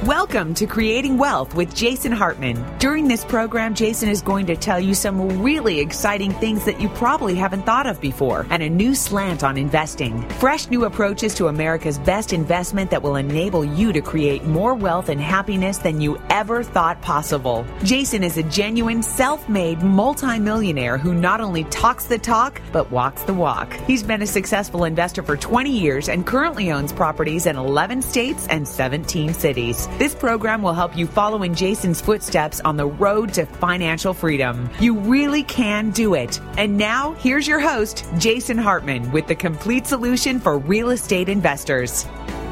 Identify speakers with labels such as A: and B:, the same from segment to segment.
A: Welcome to Creating Wealth with Jason Hartman. During this program, Jason is going to tell you some really exciting things that you probably haven't thought of before, and a new slant on investing. Fresh new approaches to America's best investment that will enable you to create more wealth and happiness than you ever thought possible. Jason is a genuine, self-made multimillionaire who not only talks the talk, but walks the walk. He's been a successful investor for 20 years and currently owns properties in 11 states and 17 cities. This program will help you follow in Jason's footsteps on the road to financial freedom. You really can do it. And now, here's your host, Jason Hartman, with the complete solution for real estate investors.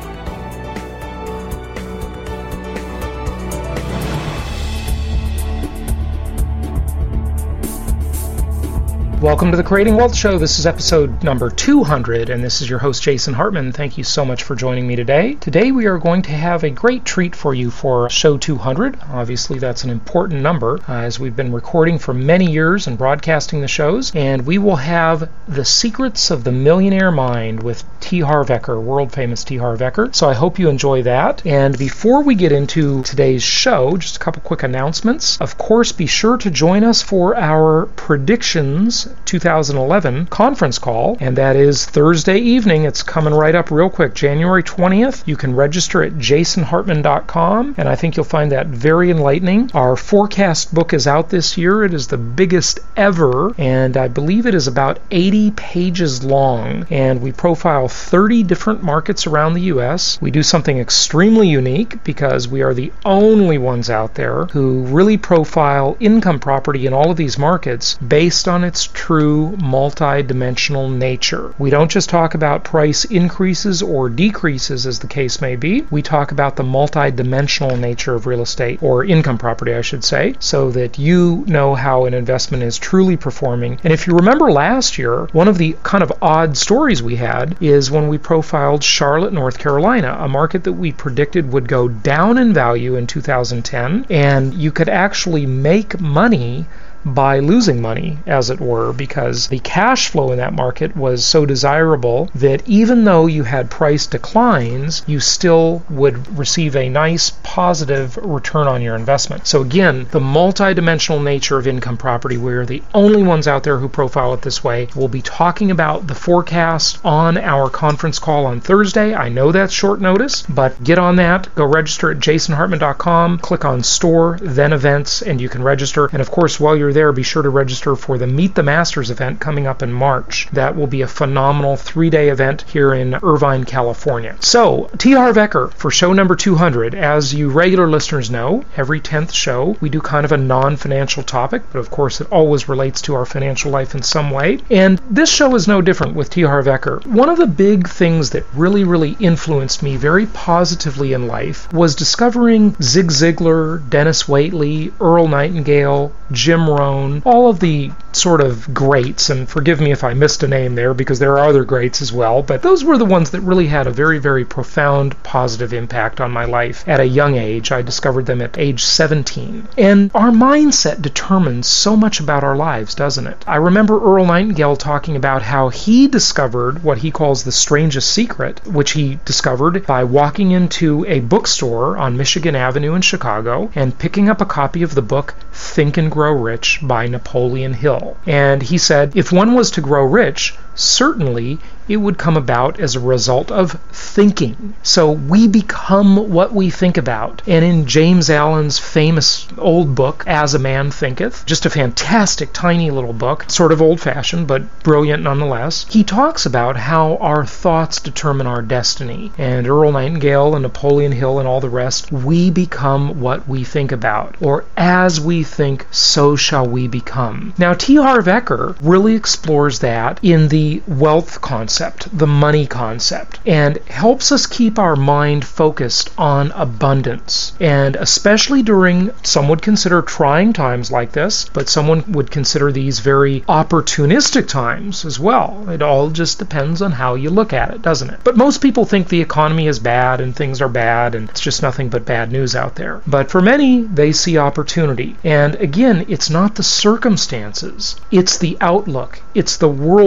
B: Welcome to the Creating Wealth Show. This is episode number 200, and this is your host, Jason Hartman. Thank you so much for joining me today. Today we are going to have a great treat for you for show 200. Obviously, that's an important number as we've been recording for many years and broadcasting the shows, and we will have The Secrets of the Millionaire Mind with T. Harv Eker, world-famous T. Harv Eker. So I hope you enjoy that. And before we get into today's show, just a couple quick announcements. Of course, be sure to join us for our predictions 2011 conference call, and that is Thursday evening. It's coming right up real quick, January 20th. You can register at jasonhartman.com, and I think you'll find that very enlightening. Our forecast book is out this year. It is the biggest ever, and I believe it is about 80 pages long, and we profile 30 different markets around the U.S. We do something extremely unique because we are the only ones out there who really profile income property in all of these markets based on its true multi-dimensional nature. We don't just talk about price increases or decreases as the case may be. We talk about the multi-dimensional nature of real estate, or income property I should say, so that you know how an investment is truly performing. And if you remember last year, one of the kind of odd stories we had is when we profiled Charlotte, North Carolina, a market that we predicted would go down in value in 2010, and you could actually make money by losing money, as it were, because the cash flow in that market was so desirable that even though you had price declines, you still would receive a nice positive return on your investment. So again, the multi-dimensional nature of income property, we're the only ones out there who profile it this way. We'll be talking about the forecast on our conference call on Thursday. I know that's short notice, but get on that. Go register at jasonhartman.com, click on store, then events, and you can register. And of course, while you're there, be sure to register for the Meet the Masters event coming up in March. That will be a phenomenal 3-day event here in Irvine, California. So, T. Harv Eker for show number 200. As you regular listeners know, every 10th show we do kind of a non-financial topic, but of course it always relates to our financial life in some way. And this show is no different with T. Harv Eker. One of the big things that really influenced me very positively in life was discovering Zig Ziglar, Dennis Waitley, Earl Nightingale, Jim Rohn, all of the sort of greats, and forgive me if I missed a name there because there are other greats as well, but those were the ones that really had a very profound positive impact on my life at a young age. I discovered them at age 17. And our mindset determines so much about our lives, doesn't it? I remember Earl Nightingale talking about how he discovered what he calls the strangest secret, which he discovered by walking into a bookstore on Michigan Avenue in Chicago and picking up a copy of the book Think and Grow Rich by Napoleon Hill. And he said, if one was to grow rich, certainly it would come about as a result of thinking. So we become what we think about. And in James Allen's famous old book, As a Man Thinketh, just a fantastic tiny little book, sort of old-fashioned but brilliant nonetheless, he talks about how our thoughts determine our destiny. And Earl Nightingale and Napoleon Hill and all the rest, we become what we think about. Or as we think, so shall we become. Now, T. Harv Eker really explores that in the wealth concept, the money concept, and helps us keep our mind focused on abundance. And especially during, some would consider trying times like this, but someone would consider these very opportunistic times as well. It all just depends on how you look at it, doesn't it? But most people think the economy is bad and things are bad and it's just nothing but bad news out there. But for many, they see opportunity. And again, it's not the circumstances, it's the outlook, it's the worldview.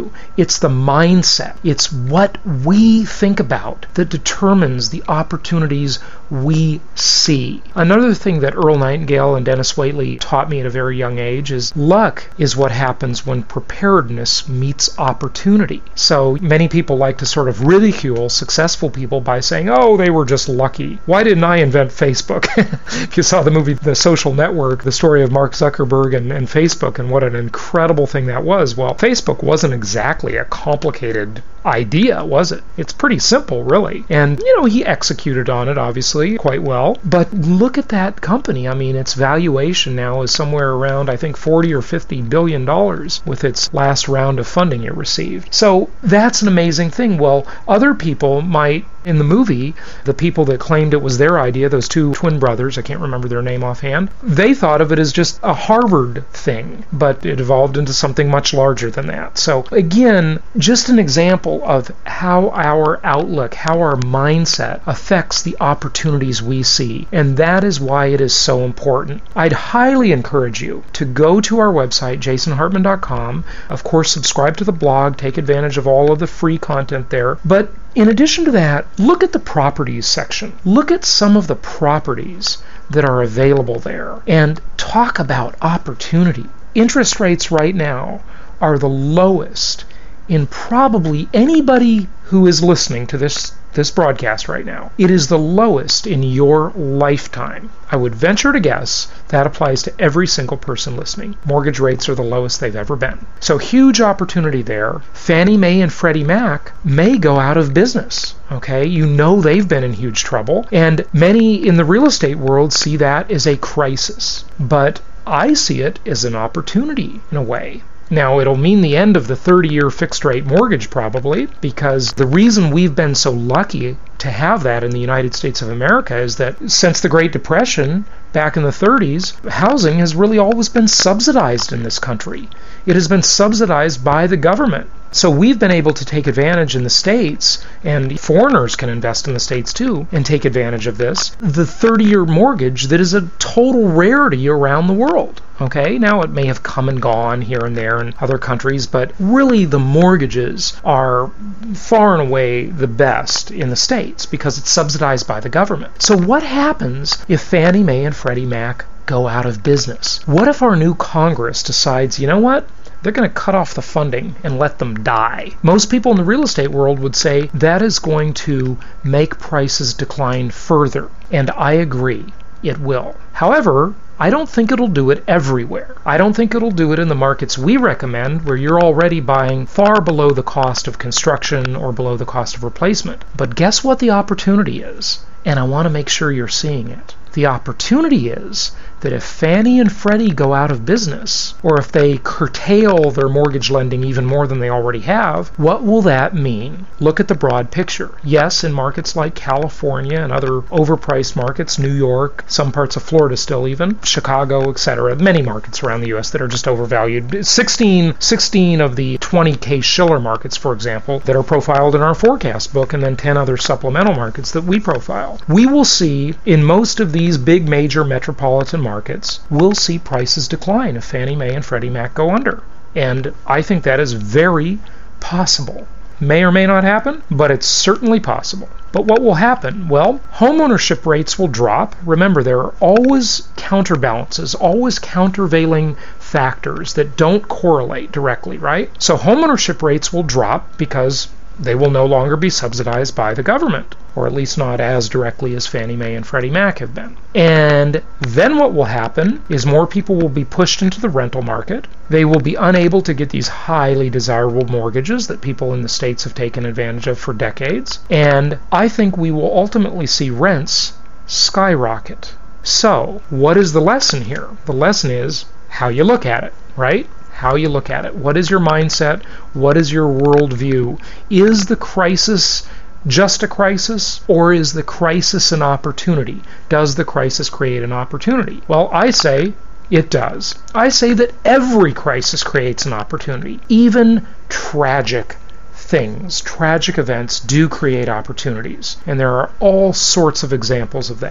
B: you. It's the mindset. It's what we think about that determines the opportunities we see. Another thing that Earl Nightingale and Dennis Waitley taught me at a very young age is luck is what happens when preparedness meets opportunity. So many people like to sort of ridicule successful people by saying, oh, they were just lucky. Why didn't I invent Facebook? If you saw the movie The Social Network, the story of Mark Zuckerberg and Facebook and what an incredible thing that was. Well, Facebook wasn't exactly a complicated idea, was it? It's pretty simple, really. And, he executed on it, obviously, quite well. But look at that company. I mean, its valuation now is somewhere around, I think, $40 or $50 billion with its last round of funding it received. So that's an amazing thing. Well, other people might, in the movie, the people that claimed it was their idea, those two twin brothers, I can't remember their name offhand, they thought of it as just a Harvard thing, but it evolved into something much larger than that. So again, just an example of how our outlook, how our mindset affects the opportunities we see. And that is why it is so important. I'd highly encourage you to go to our website, jasonhartman.com. Of course, subscribe to the blog, take advantage of all of the free content there. But in addition to that, look at the properties section. Look at some of the properties that are available there and talk about opportunity. Interest rates right now are the lowest in probably anybody who is listening to this broadcast right now. It is the lowest in your lifetime. I would venture to guess that applies to every single person listening. Mortgage rates are the lowest they've ever been. So huge opportunity there. Fannie Mae and Freddie Mac may go out of business. Okay, they've been in huge trouble, and many in the real estate world see that as a crisis. But I see it as an opportunity in a way. Now, it'll mean the end of the 30-year fixed-rate mortgage probably, because the reason we've been so lucky to have that in the United States of America is that since the Great Depression, back in the 30s, housing has really always been subsidized in this country. It has been subsidized by the government. So we've been able to take advantage in the States, and foreigners can invest in the States too, and take advantage of this. The 30-year mortgage that is a total rarity around the world. Okay, now it may have come and gone here and there in other countries, but really the mortgages are far and away the best in the States because it's subsidized by the government. So what happens if Fannie Mae and Freddie Mac go out of business? What if our new Congress decides, you know what? They're going to cut off the funding and let them die. Most people in the real estate world would say that is going to make prices decline further. And I agree, it will. However, I don't think it'll do it everywhere. I don't think it'll do it in the markets we recommend where you're already buying far below the cost of construction or below the cost of replacement. But guess what the opportunity is? And I want to make sure you're seeing it. The opportunity is that if Fannie and Freddie go out of business, or if they curtail their mortgage lending even more than they already have, what will that mean? Look at the broad picture. Yes, in markets like California and other overpriced markets, New York, some parts of Florida still even, Chicago, etc., many markets around the U.S. that are just overvalued. 16 of the 20 Case-Shiller markets, for example, that are profiled in our forecast book, and then 10 other supplemental markets that we profile. We will see in most of these big major metropolitan markets, we'll see prices decline if Fannie Mae and Freddie Mac go under. And I think that is very possible. May or may not happen, but it's certainly possible. But what will happen? Well, homeownership rates will drop. Remember, there are always counterbalances, always countervailing factors that don't correlate directly, right? So homeownership rates will drop because they will no longer be subsidized by the government, or at least not as directly as Fannie Mae and Freddie Mac have been. And then what will happen is more people will be pushed into the rental market. They will be unable to get these highly desirable mortgages that people in the States have taken advantage of for decades. And I think we will ultimately see rents skyrocket. So, what is the lesson here? The lesson is how you look at it, right? How you look at it. What is your mindset? What is your worldview? Is the crisis just a crisis, or is the crisis an opportunity? Does the crisis create an opportunity? Well, I say it does. I say that every crisis creates an opportunity. Even tragic things, tragic events do create opportunities. And there are all sorts of examples of that.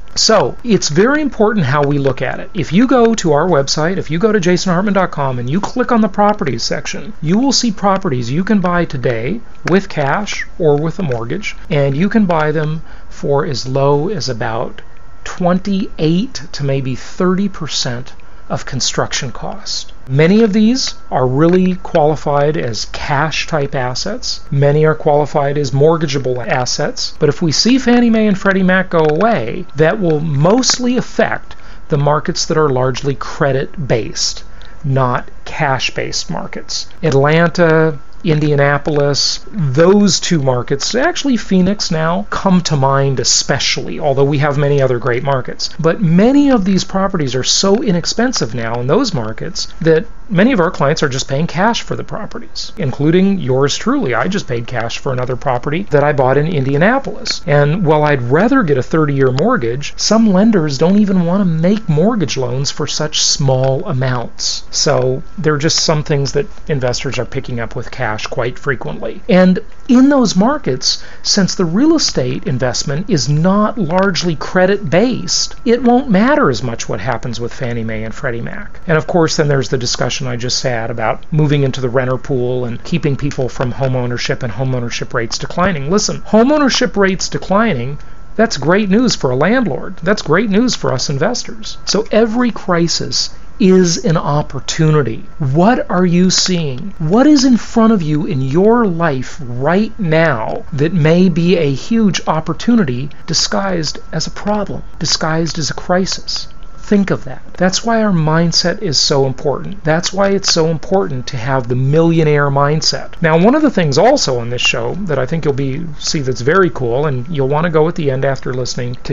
B: So it's very important how we look at it. If you go to our website, if you go to jasonhartman.com and you click on the properties section, you will see properties you can buy today with cash or with a mortgage, and you can buy them for as low as about 28 to maybe 30% of construction cost. Many of these are really qualified as cash type assets. Many are qualified as mortgageable assets. But if we see Fannie Mae and Freddie Mac go away, that will mostly affect the markets that are largely credit-based, not cash-based markets. Atlanta, Indianapolis, those two markets, actually Phoenix now, come to mind especially, although we have many other great markets. But many of these properties are so inexpensive now in those markets that many of our clients are just paying cash for the properties, including yours truly. I just paid cash for another property that I bought in Indianapolis. And while I'd rather get a 30-year mortgage, some lenders don't even want to make mortgage loans for such small amounts. So there are just some things that investors are picking up with cash quite frequently. And in those markets, since the real estate investment is not largely credit-based, it won't matter as much what happens with Fannie Mae and Freddie Mac. And of course, then there's the discussion I just had about moving into the renter pool and keeping people from home ownership and home ownership rates declining. Listen, home ownership rates declining, that's great news for a landlord. That's great news for us investors. So every crisis is an opportunity. What are you seeing? What is in front of you in your life right now that may be a huge opportunity disguised as a problem, disguised as a crisis? Think of that. That's why our mindset is so important. That's why it's so important to have the millionaire mindset. Now, one of the things also on this show that I think you'll see that's very cool, and you'll want to go at the end after listening to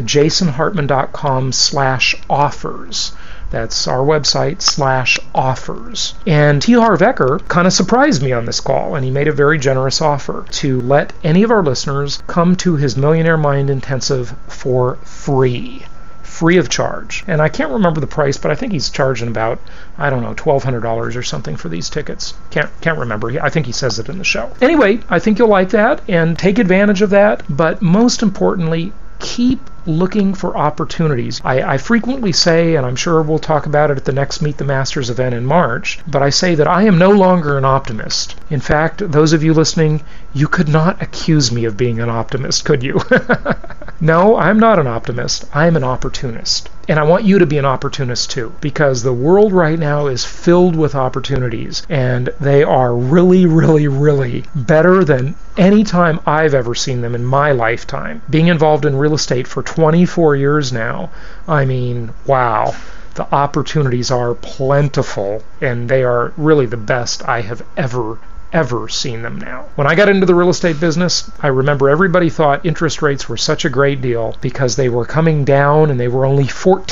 B: jasonhartman.com/offers. That's our website /offers. And T. Harv Eker kind of surprised me on this call, and he made a very generous offer to let any of our listeners come to his Millionaire Mind Intensive for free of charge. And I can't remember the price, but I think he's charging about, I don't know, $1,200 or something for these tickets. Can't remember. I think he says it in the show. Anyway, I think you'll like that and take advantage of that. But most importantly, keep looking for opportunities. I frequently say, and I'm sure we'll talk about it at the next Meet the Masters event in March, but I say that I am no longer an optimist. In fact, those of you listening, you could not accuse me of being an optimist, could you? No, I'm not an optimist. I'm an opportunist. And I want you to be an opportunist too, because the world right now is filled with opportunities, and they are really, really, really better than any time I've ever seen them in my lifetime. Being involved in real estate for 24 years now, I mean, wow. The opportunities are plentiful, and they are really the best I have ever seen them now. When I got into the real estate business, I remember everybody thought interest rates were such a great deal because they were coming down and they were only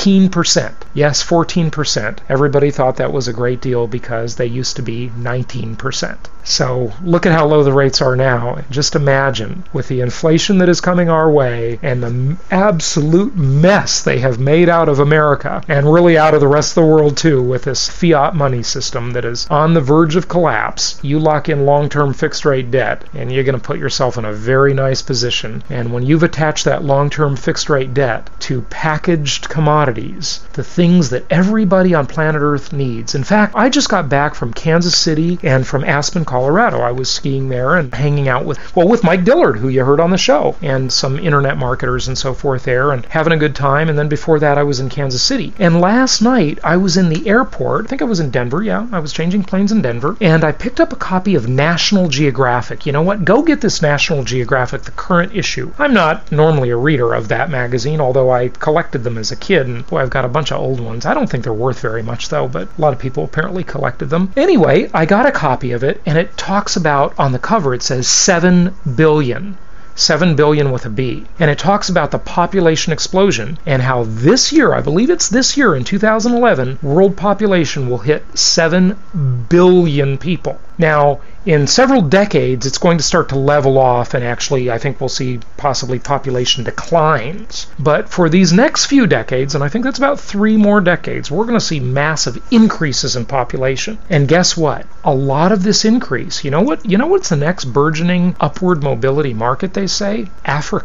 B: 14%. Yes, 14%. Everybody thought that was a great deal because they used to be 19%. So look at how low the rates are now. Just imagine with the inflation that is coming our way and the absolute mess they have made out of America and really out of the rest of the world too with this fiat money system that is on the verge of collapse. You lock in long-term fixed rate debt and you're going to put yourself in a very nice position. And when you've attached that long-term fixed rate debt to packaged commodities, the things that everybody on planet Earth needs. In fact, I just got back from Kansas City and from Aspen, Colorado. I was skiing there and hanging out with Mike Dillard, who you heard on the show, and some internet marketers and so forth there, and having a good time. And then before that, I was in Kansas City. And last night, I was in the airport. I think I was in Denver. Yeah, I was changing planes in Denver. And I picked up a copy of National Geographic. You know what? Go get this National Geographic, the current issue. I'm not normally a reader of that magazine, although I collected them as a kid, and boy, I've got a bunch of old ones. I don't think they're worth very much, though, but a lot of people apparently collected them. Anyway, I got a copy of it, and it talks about, on the cover, it says 7 billion. 7 billion with a B. And it talks about the population explosion and how this year, I believe it's this year in 2011, world population will hit 7 billion people. Now, in several decades, it's going to start to level off, and actually, I think we'll see possibly population declines. But for these next few decades, and I think that's about 3 more decades, we're going to see massive increases in population. And guess what? A lot of this increase, you know what's the next burgeoning upward mobility market, they say? Africa.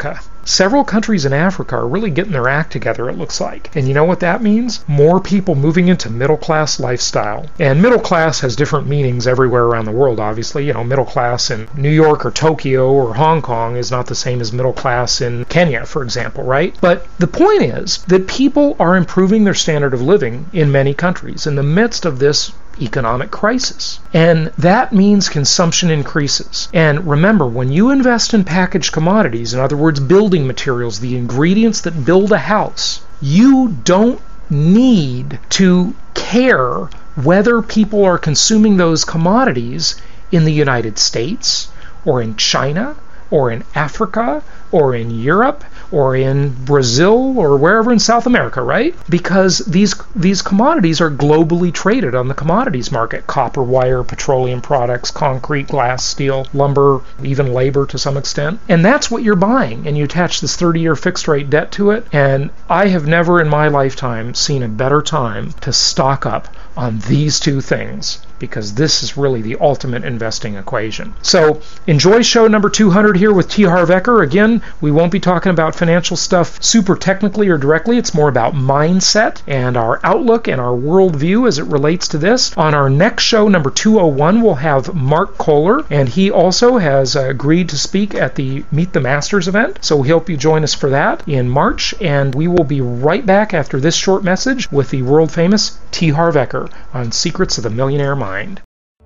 B: several countries in Africa are really getting their act together, it looks like. And you know what that means? More people moving into middle-class lifestyle. And middle class has different meanings everywhere around the world, obviously. You know, middle class in New York or Tokyo or Hong Kong is not the same as middle class in Kenya, for example, right? But the point is that people are improving their standard of living in many countries in the midst of this economic crisis. And that means consumption increases. And remember, when you invest in packaged commodities, in other words, building materials, the ingredients that build a house, you don't need to care whether people are consuming those commodities in the United States or in China or in Africa or in Europe or in Brazil or wherever in South America, right? Because these commodities are globally traded on the commodities market. Copper, wire, petroleum products, concrete, glass, steel, lumber, even labor to some extent. And that's what you're buying. And you attach this 30-year fixed rate debt to it. And I have never in my lifetime seen a better time to stock up on these two things, because this is really the ultimate investing equation. So enjoy show number 200 here with T. Harv Eker. Again, we won't be talking about financial stuff super technically or directly. It's more about mindset and our outlook and our worldview as it relates to this. On our next show, number 201, we'll have Mark Kohler, and he also has agreed to speak at the Meet the Masters event. So we hope you join us for that in March, and we will be right back after this short message with the world famous T. Harv Eker on Secrets of the Millionaire Mind.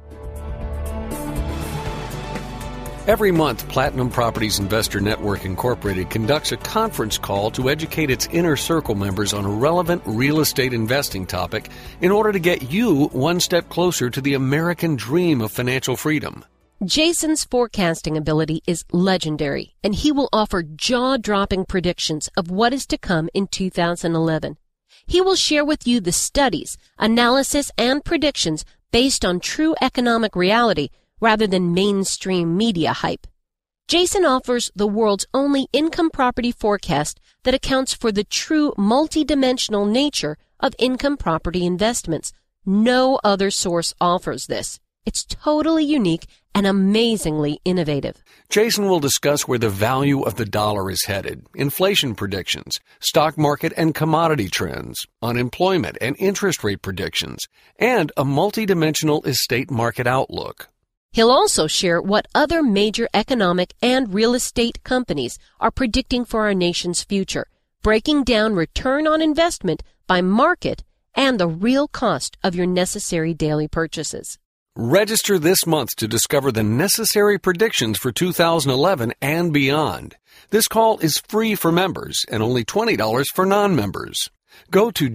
C: Every month, Platinum Properties Investor Network Incorporated conducts a conference call to educate its inner circle members on a relevant real estate investing topic in order to get you one step closer to the American dream of financial freedom.
D: Jason's forecasting ability is legendary, and he will offer jaw-dropping predictions of what is to come in 2011. He will share with you the studies, analysis, and predictions based on true economic reality rather than mainstream media hype. Jason offers the world's only income property forecast that accounts for the true multidimensional nature of income property investments. No other source offers this. It's totally unique and amazingly innovative.
C: Jason will discuss where the value of the dollar is headed, inflation predictions, stock market and commodity trends, unemployment and interest rate predictions, and a multidimensional estate market outlook.
D: He'll also share what other major economic and real estate companies are predicting for our nation's future, breaking down return on investment by market and the real cost of your necessary daily purchases.
C: Register this month to discover the necessary predictions for 2011 and beyond. This call is free for members and only $20 for non-members. Go to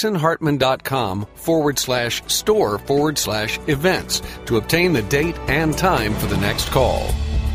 C: jasonhartman.com/store/events to obtain the date and time for the next call.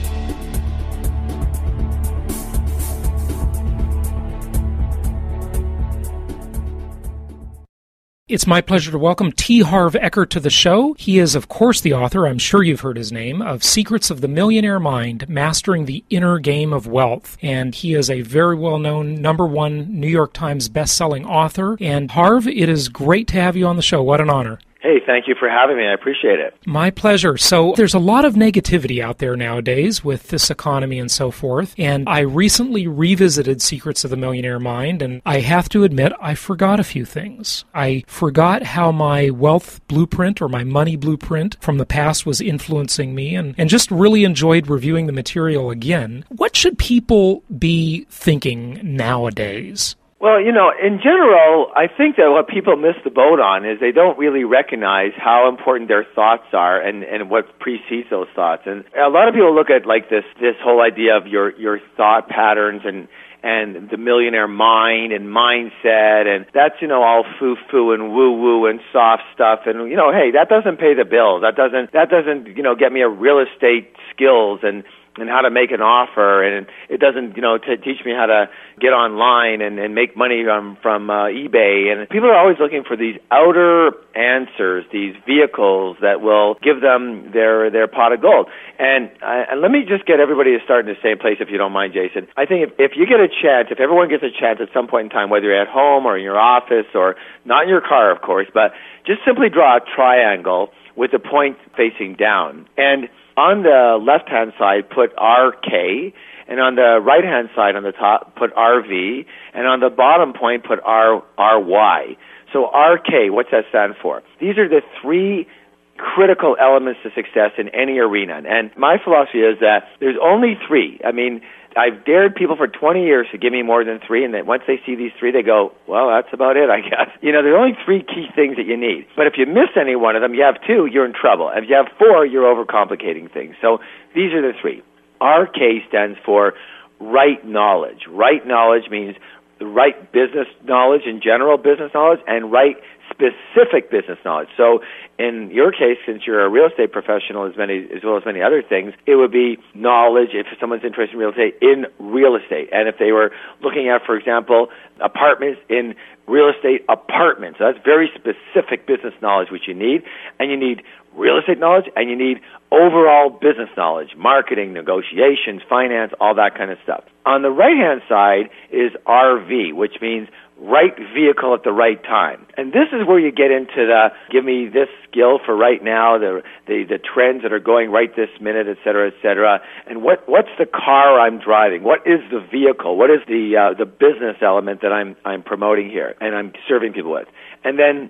B: It's my pleasure to welcome T. Harv Eker to the show. He is, of course, the author, I'm sure you've heard his name, of Secrets of the Millionaire Mind, Mastering the Inner Game of Wealth. And he is a very well-known #1 New York Times best-selling author. And Harv, it is great to have you on the show. What an honor.
E: Hey, thank you for having me. I appreciate it.
B: My pleasure. So there's a lot of negativity out there nowadays with this economy and so forth. And I recently revisited Secrets of the Millionaire Mind, and I have to admit I forgot a few things. I forgot how my wealth blueprint or my money blueprint from the past was influencing me, and just really enjoyed reviewing the material again. What should people be thinking nowadays?
E: Well, in general, I think that what people miss the boat on is they don't really recognize how important their thoughts are and what precedes those thoughts. And a lot of people look at like this whole idea of your thought patterns and the millionaire mind and mindset, and that's, all foo-foo and woo-woo and soft stuff. And, hey, that doesn't pay the bills. That doesn't, get me a real estate skills and how to make an offer, and it doesn't, teach me how to get online and make money from eBay. And people are always looking for these outer answers, these vehicles that will give them their pot of gold. And let me just get everybody to start in the same place, if you don't mind, Jason. I think if you get a chance, if everyone gets a chance at some point in time, whether you're at home or in your office or not in your car, of course, but just simply draw a triangle with the point facing down. And on the left-hand side, put RK, and on the right-hand side on the top, put RV, and on the bottom point, put RY. So RK, what's that stand for? These are the three critical elements to success in any arena. And my philosophy is that there's only three. I mean, I've dared people for 20 years to give me more than three, and then once they see these three, they go, well, that's about it, I guess. You know, there are only three key things that you need. But if you miss any one of them, you have two, you're in trouble. If you have four, you're overcomplicating things. So these are the three. RK stands for right knowledge. Right knowledge means the right business knowledge and general business knowledge, and right specific business knowledge. So in your case, since you're a real estate professional as well as many other things, it would be knowledge if someone's interested in real estate. And if they were looking at, for example, apartments in real estate apartments. So that's very specific business knowledge which you need. And you need real estate knowledge, and you need overall business knowledge, marketing, negotiations, finance, all that kind of stuff. On the right-hand side is RV, which means right vehicle at the right time. And this is where you get into the give me this skill for right now, the trends that are going right this minute, et cetera, and what's the car I'm driving? What is the vehicle? What is the business element that I'm promoting here and I'm serving people with? And then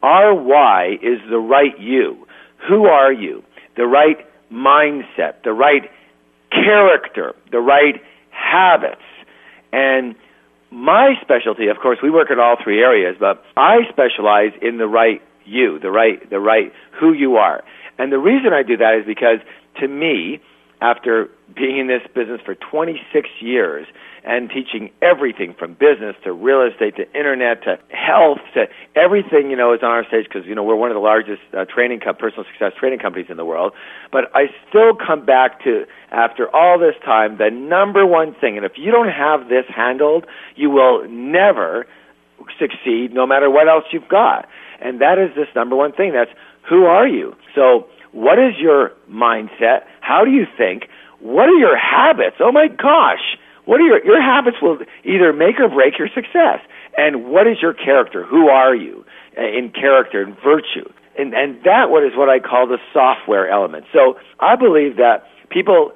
E: RY is the right you. Who are you? The right mindset, the right character, the right habits. And my specialty, of course, we work in all three areas, but I specialize in the right you, the right who you are. And the reason I do that is because, to me, after being in this business for 26 years and teaching everything from business to real estate to internet to health to everything, is on our stage because, we're one of the largest personal success training companies in the world. But I still come back to, after all this time, the number one thing. And if you don't have this handled, you will never succeed no matter what else you've got. And that is this number one thing. That's who are you? So what is your mindset? How do you think? What are your habits? Oh my gosh. What are your habits will either make or break your success. And what is your character? Who are you in character and virtue? And that is what I call the software element. So I believe that people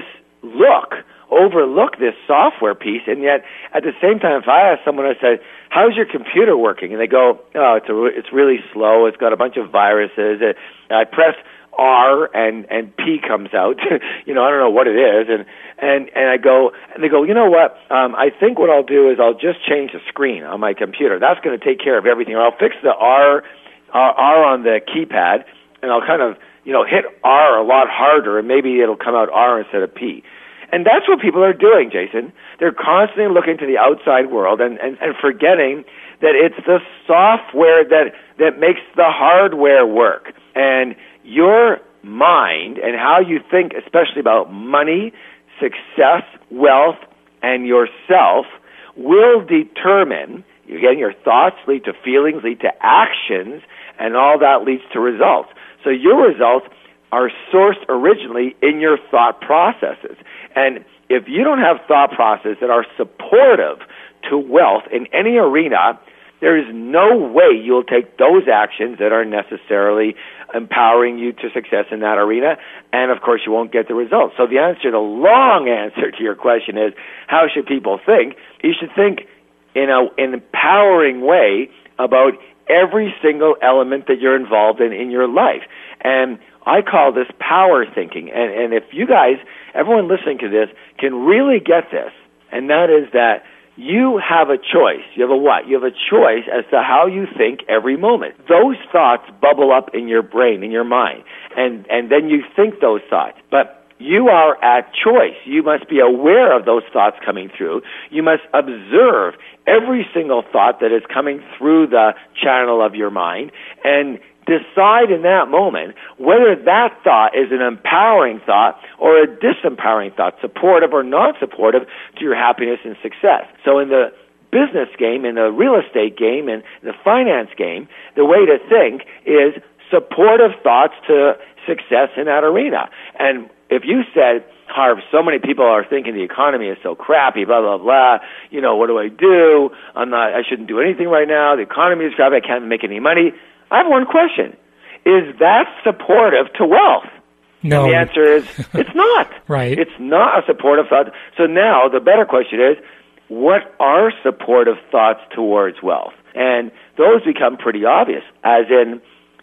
E: overlook this software piece, and yet at the same time, if I ask someone, I say, how's your computer working? And they go, oh, it's really slow. It's got a bunch of viruses. I press R and P comes out. I don't know what it is. And I go, and they go, you know what? I think what I'll do is I'll just change the screen on my computer. That's going to take care of everything. Or I'll fix the R on the keypad, and I'll kind of, hit R a lot harder, and maybe it'll come out R instead of P. And that's what people are doing, Jason. They're constantly looking to the outside world and forgetting that it's the software that makes the hardware work. And your mind and how you think, especially about money, success, wealth, and yourself, will determine, again, your thoughts lead to feelings, lead to actions, and all that leads to results. So your results are sourced originally in your thought processes. And if you don't have thought processes that are supportive to wealth in any arena, there is no way you'll take those actions that are necessarily empowering you to success in that arena, and of course you won't get the results. So the long answer to your question is, how should people think? You should think in an empowering way about every single element that you're involved in your life. And I call this power thinking. And if you guys, everyone listening to this, can really get this, and that is that you have a choice. You have a what? You have a choice as to how you think every moment. Those thoughts bubble up in your brain, in your mind, and then you think those thoughts. But you are at choice. You must be aware of those thoughts coming through. You must observe every single thought that is coming through the channel of your mind and decide in that moment whether that thought is an empowering thought or a disempowering thought, supportive or not supportive to your happiness and success. So in the business game, in the real estate game, in the finance game, the way to think is supportive thoughts to success in that arena. And if you said, Harv, so many people are thinking the economy is so crappy, blah, blah, blah, what do I do? I shouldn't do anything right now. The economy is crappy. I can't make any money. I have one question. Is that supportive to wealth?
B: No.
E: And the answer is, it's not.
B: Right.
E: It's not a supportive thought. So now the better question is, what are supportive thoughts towards wealth? And those become pretty obvious, as in,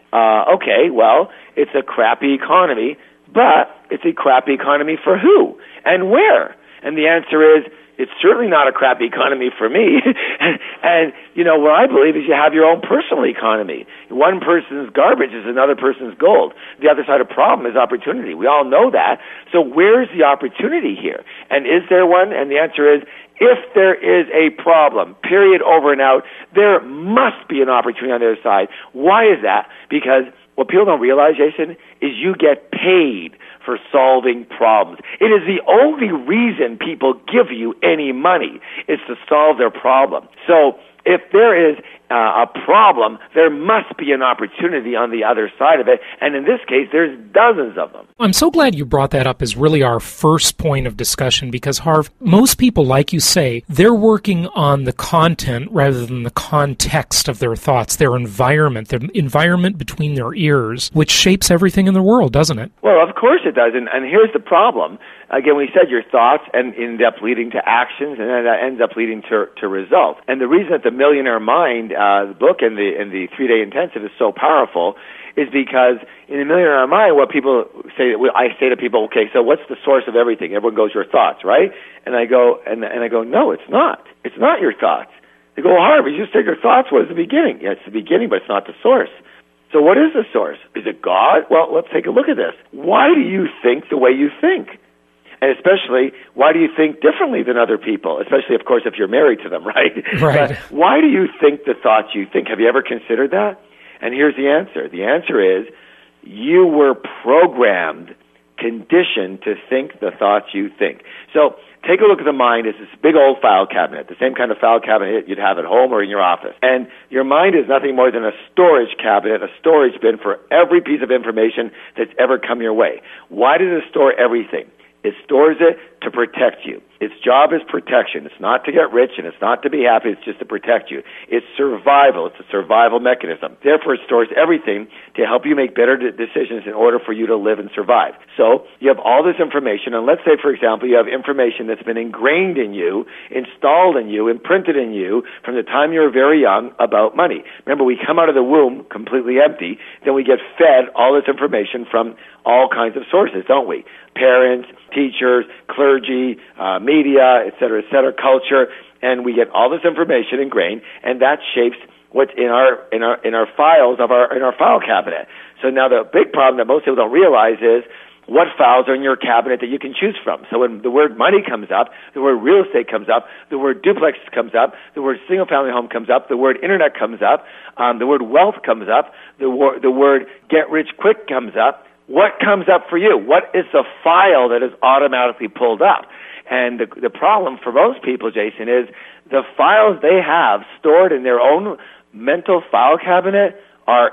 E: okay, well, it's a crappy economy, but it's a crappy economy for who and where? And the answer is, it's certainly not a crappy economy for me. And, what I believe is you have your own personal economy. One person's garbage is another person's gold. The other side of the problem is opportunity. We all know that. So where's the opportunity here? And is there one? And the answer is, if there is a problem, period, over and out, there must be an opportunity on the other side. Why is that? Because what people don't realize, Jason, is you get paid for solving problems. It is the only reason people give you any money is to solve their problem. So if there is a problem, there must be an opportunity on the other side of it. And in this case, there's dozens of them.
B: I'm so glad you brought that up as really our first point of discussion because, Harv, most people, like you say, they're working on the content rather than the context of their thoughts, the environment between their ears, which shapes everything in the world, doesn't it?
E: Well, of course it does. And here's the problem. Again, we said your thoughts end up leading to actions, and then that ends up leading to results. And the reason that the Millionaire Mind, the book and the 3-day intensive is so powerful is because in the Millionaire Mind, what people say, I say to people, okay, so what's the source of everything? Everyone goes, your thoughts, right? And I go, no, it's not. It's not your thoughts. They go, well, Harvey, you just said your thoughts was the beginning. Yeah, it's the beginning, but it's not the source. So what is the source? Is it God? Well, let's take a look at this. Why do you think the way you think? And especially, why do you think differently than other people? Especially, of course, if you're married to them, right?
B: Right.
E: Why do you think the thoughts you think? Have you ever considered that? And here's the answer. The answer is you were programmed, conditioned to think the thoughts you think. So take a look at the mind as this big old file cabinet, the same kind of file cabinet you'd have at home or in your office. And your mind is nothing more than a storage cabinet, a storage bin for every piece of information that's ever come your way. Why does it store everything? It stores it to protect you. Its job is protection. It's not to get rich and it's not to be happy. It's just to protect you. It's survival. It's a survival mechanism. Therefore, it stores everything to help you make better decisions in order for you to live and survive. So you have all this information, and let's say, for example, you have information that's been ingrained in you, installed in you, imprinted in you from the time you were very young about money. Remember, we come out of the womb completely empty, then we get fed all this information from all kinds of sources, don't we? Parents, teachers, clergy, media, et cetera, culture, and we get all this information ingrained, and that shapes what's in our files in our file cabinet. So now the big problem that most people don't realize is what files are in your cabinet that you can choose from. So when the word money comes up, the word real estate comes up, the word duplex comes up, the word single family home comes up, the word internet comes up, the word wealth comes up, the word get rich quick comes up. What comes up for you? What is the file that is automatically pulled up? And the problem for most people, Jason, is the files they have stored in their own mental file cabinet are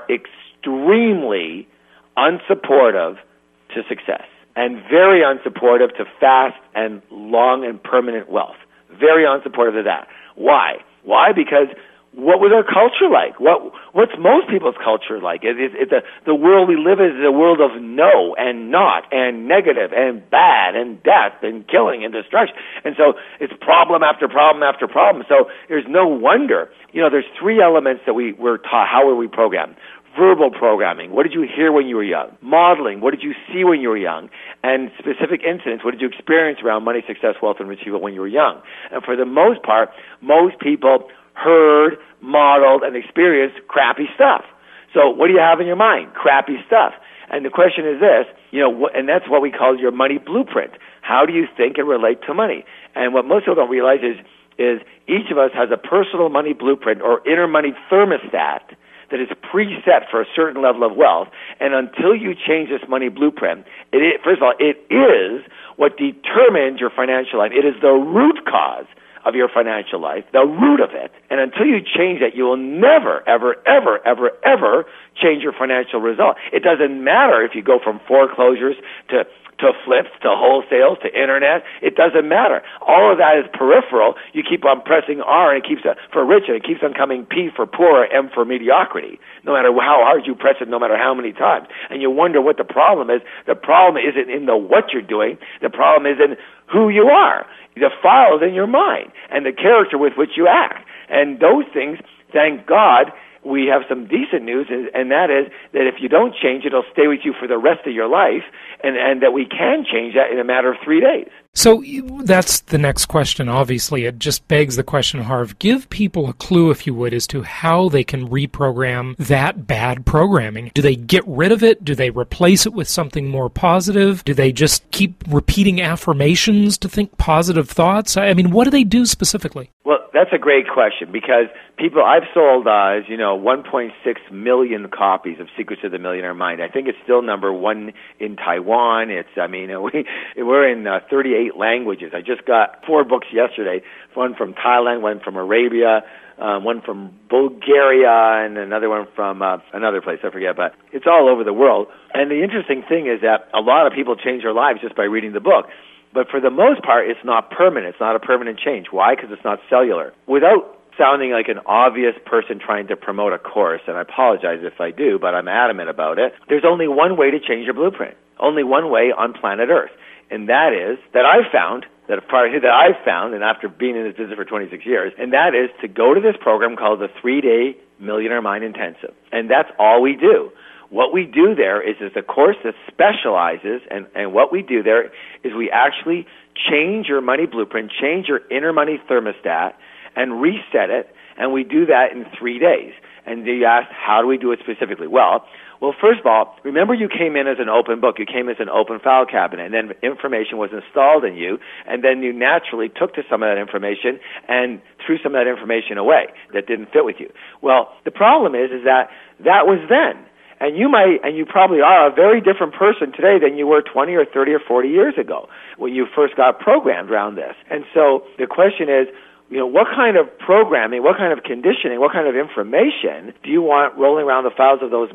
E: extremely unsupportive to success and very unsupportive to fast and long and permanent wealth. Very unsupportive of that. Why? Why? Because what was our culture like? What's most people's culture like? The world we live in is a world of no and not and negative and bad and death and killing and destruction. And so it's problem after problem after problem. So there's no wonder. There's 3 elements that we were taught. How were we programmed? Verbal programming. What did you hear when you were young? Modeling. What did you see when you were young? And specific incidents. What did you experience around money, success, wealth, and achievement when you were young? And for the most part, most people heard, modeled, and experienced crappy stuff. So what do you have in your mind? Crappy stuff. And the question is this, and that's what we call your money blueprint. How do you think and relate to money? And what most people don't realize is each of us has a personal money blueprint or inner money thermostat that is preset for a certain level of wealth. And until you change this money blueprint, first of all, it is what determines your financial life. It is the root cause of your financial life, the root of it. And until you change that, you will never, ever, ever, ever, ever change your financial result. It doesn't matter if you go from foreclosures to to flips, to wholesales, to internet. It doesn't matter. All of that is peripheral. You keep on pressing R, and it keeps for rich, and it keeps on coming P for poor, M for mediocrity. No matter how hard you press it, no matter how many times. And you wonder what the problem is. The problem isn't in the what you're doing. The problem is in who you are. The file is in your mind and the character with which you act. And those things, thank God, we have some decent news, and that is that if you don't change, it'll stay with you for the rest of your life, and that we can change that in a matter of 3 days.
B: So that's the next question, obviously. It just begs the question, Harv. Give people a clue, if you would, as to how they can reprogram that bad programming. Do they get rid of it? Do they replace it with something more positive? Do they just keep repeating affirmations to think positive thoughts? I mean, what do they do specifically?
E: Well, that's a great question, because I've sold, 1.6 million copies of Secrets of the Millionaire Mind. I think it's still number one in Taiwan. We're in 38 languages. I just got 4 books yesterday, one from Thailand, one from Arabia, one from Bulgaria, and another one from another place, I forget, but it's all over the world. And the interesting thing is that a lot of people change their lives just by reading the book. But for the most part, it's not permanent. It's not a permanent change. Why? Because it's not cellular. Without sounding like an obvious person trying to promote a course, and I apologize if I do, but I'm adamant about it, there's only one way to change your blueprint. Only one way on planet Earth. And that is, that I've found, and after being in this business for 26 years, and that is to go to this program called the 3-Day Millionaire Mind Intensive. And that's all we do. What we do there is a course that specializes, and what we do there is we actually change your money blueprint, change your inner money thermostat, and reset it, and we do that in 3 days. And you ask, how do we do it specifically? Well, first of all, remember you came in as an open book. You came as an open file cabinet, and then information was installed in you, and then you naturally took to some of that information and threw some of that information away that didn't fit with you. Well, the problem is that was then. And you probably are a very different person today than you were 20 or 30 or 40 years ago when you first got programmed around this. And so the question is, what kind of programming, what kind of conditioning, what kind of information do you want rolling around the files of your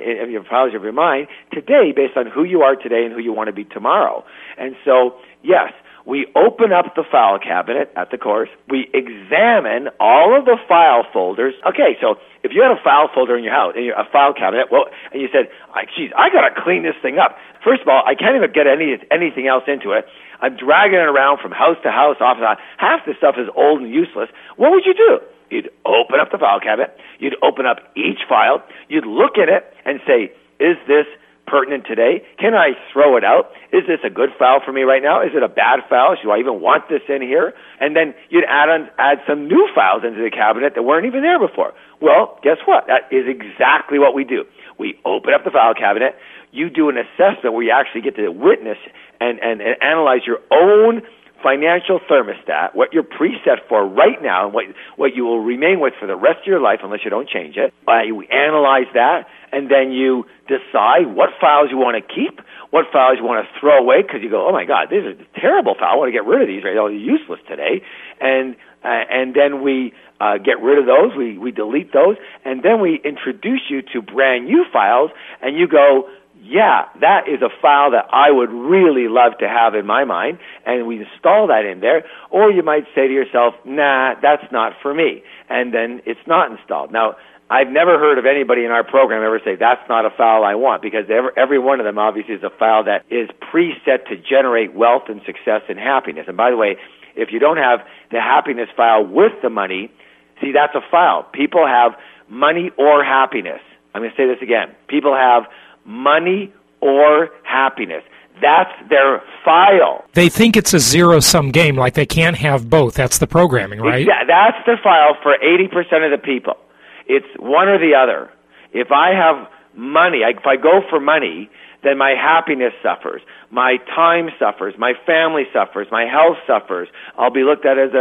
E: mind today based on who you are today and who you want to be tomorrow? And so, yes, we open up the file cabinet at the course. We examine all of the file folders. Okay, so if you had a file folder in your house, a file cabinet, and you said, I got to clean this thing up. First of all, I can't even get anything else into it. I'm dragging it around from house to house, office to house. Half the stuff is old and useless. What would you do? You'd open up the file cabinet. You'd open up each file. You'd look at it and say, is this pertinent today? Can I throw it out? Is this a good file for me right now? Is it a bad file? Do I even want this in here? And then you'd add some new files into the cabinet that weren't even there before. Well, guess what? That is exactly what we do. We open up the file cabinet. You do an assessment where you actually get to witness and analyze your own financial thermostat, what you're preset for right now, and what you will remain with for the rest of your life unless you don't change it. We analyze that, and then you decide what files you want to keep, what files you want to throw away, because you go, oh my God, this is a terrible file. I want to get rid of these. Right? They're useless today. And then we get rid of those. We delete those, and then we introduce you to brand new files, and you go, yeah, that is a file that I would really love to have in my mind, and we install that in there. Or you might say to yourself, nah, that's not for me, and then it's not installed. Now, I've never heard of anybody in our program ever say, that's not a file I want, because every one of them obviously is a file that is preset to generate wealth and success and happiness. And by the way, if you don't have the happiness file with the money, see, that's a file. People have money or happiness. I'm going to say this again. People have money or happiness. That's their file.
B: They think it's a zero-sum game, like they can't have both. That's the programming, right?
E: That's the file for 80% of the people. It's one or the other. If I have money, if I go for money, then my happiness suffers, my time suffers, my family suffers, my health suffers. I'll be looked at as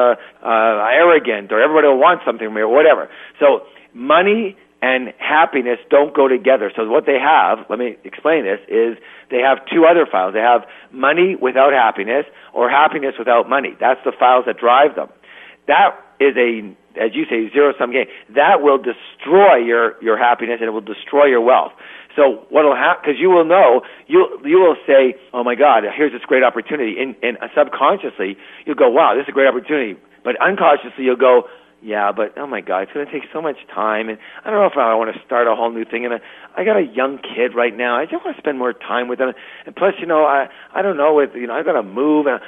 E: arrogant, or everybody will want something from me, or whatever. So money and happiness don't go together. So what they have, let me explain this, is they have two other files. They have money without happiness, or happiness without money. That's the files that drive them. That is as you say, zero-sum game. That will destroy your happiness, and it will destroy your wealth. So what'll happen, because you will know, you will say, oh my God, here's this great opportunity. And subconsciously, you'll go, wow, this is a great opportunity. But unconsciously, you'll go, yeah, but oh my God, it's going to take so much time, and I don't know if I want to start a whole new thing. And I got a young kid right now. I just want to spend more time with them. And plus, I don't know, I got to move, and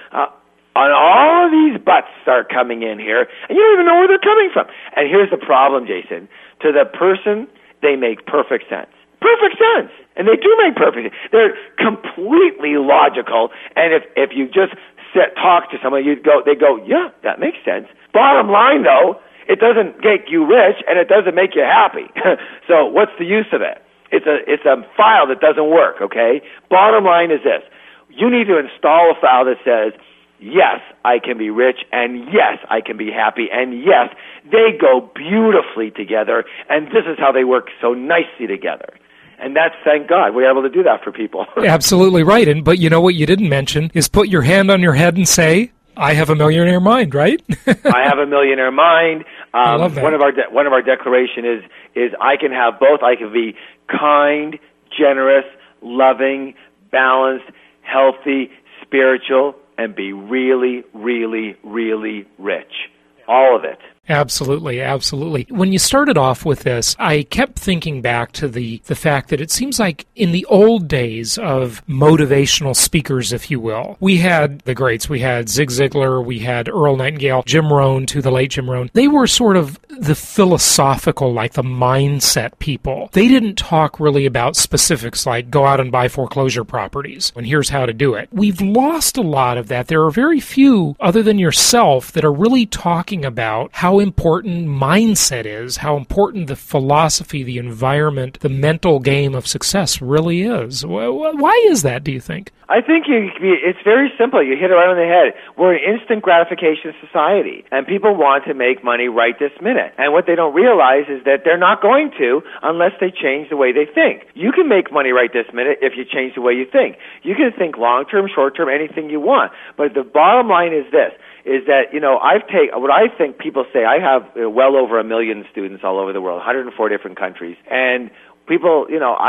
E: all of these buts start coming in here, and you don't even know where they're coming from. And here's the problem, Jason. To the person, they make perfect sense. Perfect sense. And they do make perfect sense. They're completely logical. And if you just talk to someone, they go, yeah, that makes sense. Bottom line, though, it doesn't make you rich and it doesn't make you happy. So what's the use of it? It's a file that doesn't work, okay? Bottom line is this. You need to install a file that says, yes, I can be rich, and yes, I can be happy, and yes, they go beautifully together, and this is how they work so nicely together. And that's, thank God, we're able to do that for people.
B: Absolutely right. But you know what you didn't mention is put your hand on your head and say, I have a millionaire mind, right?
E: I have a millionaire mind.
B: I love that.
E: One of our declaration is I can have both. I can be kind, generous, loving, balanced, healthy, spiritual, and be really, really, really rich. All of it.
B: Absolutely, absolutely. When you started off with this, I kept thinking back to the fact that it seems like in the old days of motivational speakers, if you will, we had the greats. We had Zig Ziglar, we had Earl Nightingale, Jim Rohn, to the late Jim Rohn. They were sort of the philosophical, like the mindset people. They didn't talk really about specifics like go out and buy foreclosure properties, and here's how to do it. We've lost a lot of that. There are very few, other than yourself, that are really talking about how important mindset is, how important the philosophy, the environment, the mental game of success really is. Why is that, do you think?
E: I think it's very simple. You hit it right on the head. We're an instant gratification society, and people want to make money right this minute. And what they don't realize is that they're not going to unless they change the way they think. You can make money right this minute if you change the way you think. You can think long-term, short-term, anything you want. But the bottom line is this, is that, what I think people say, I have well over 1 million students all over the world, 104 different countries, and people,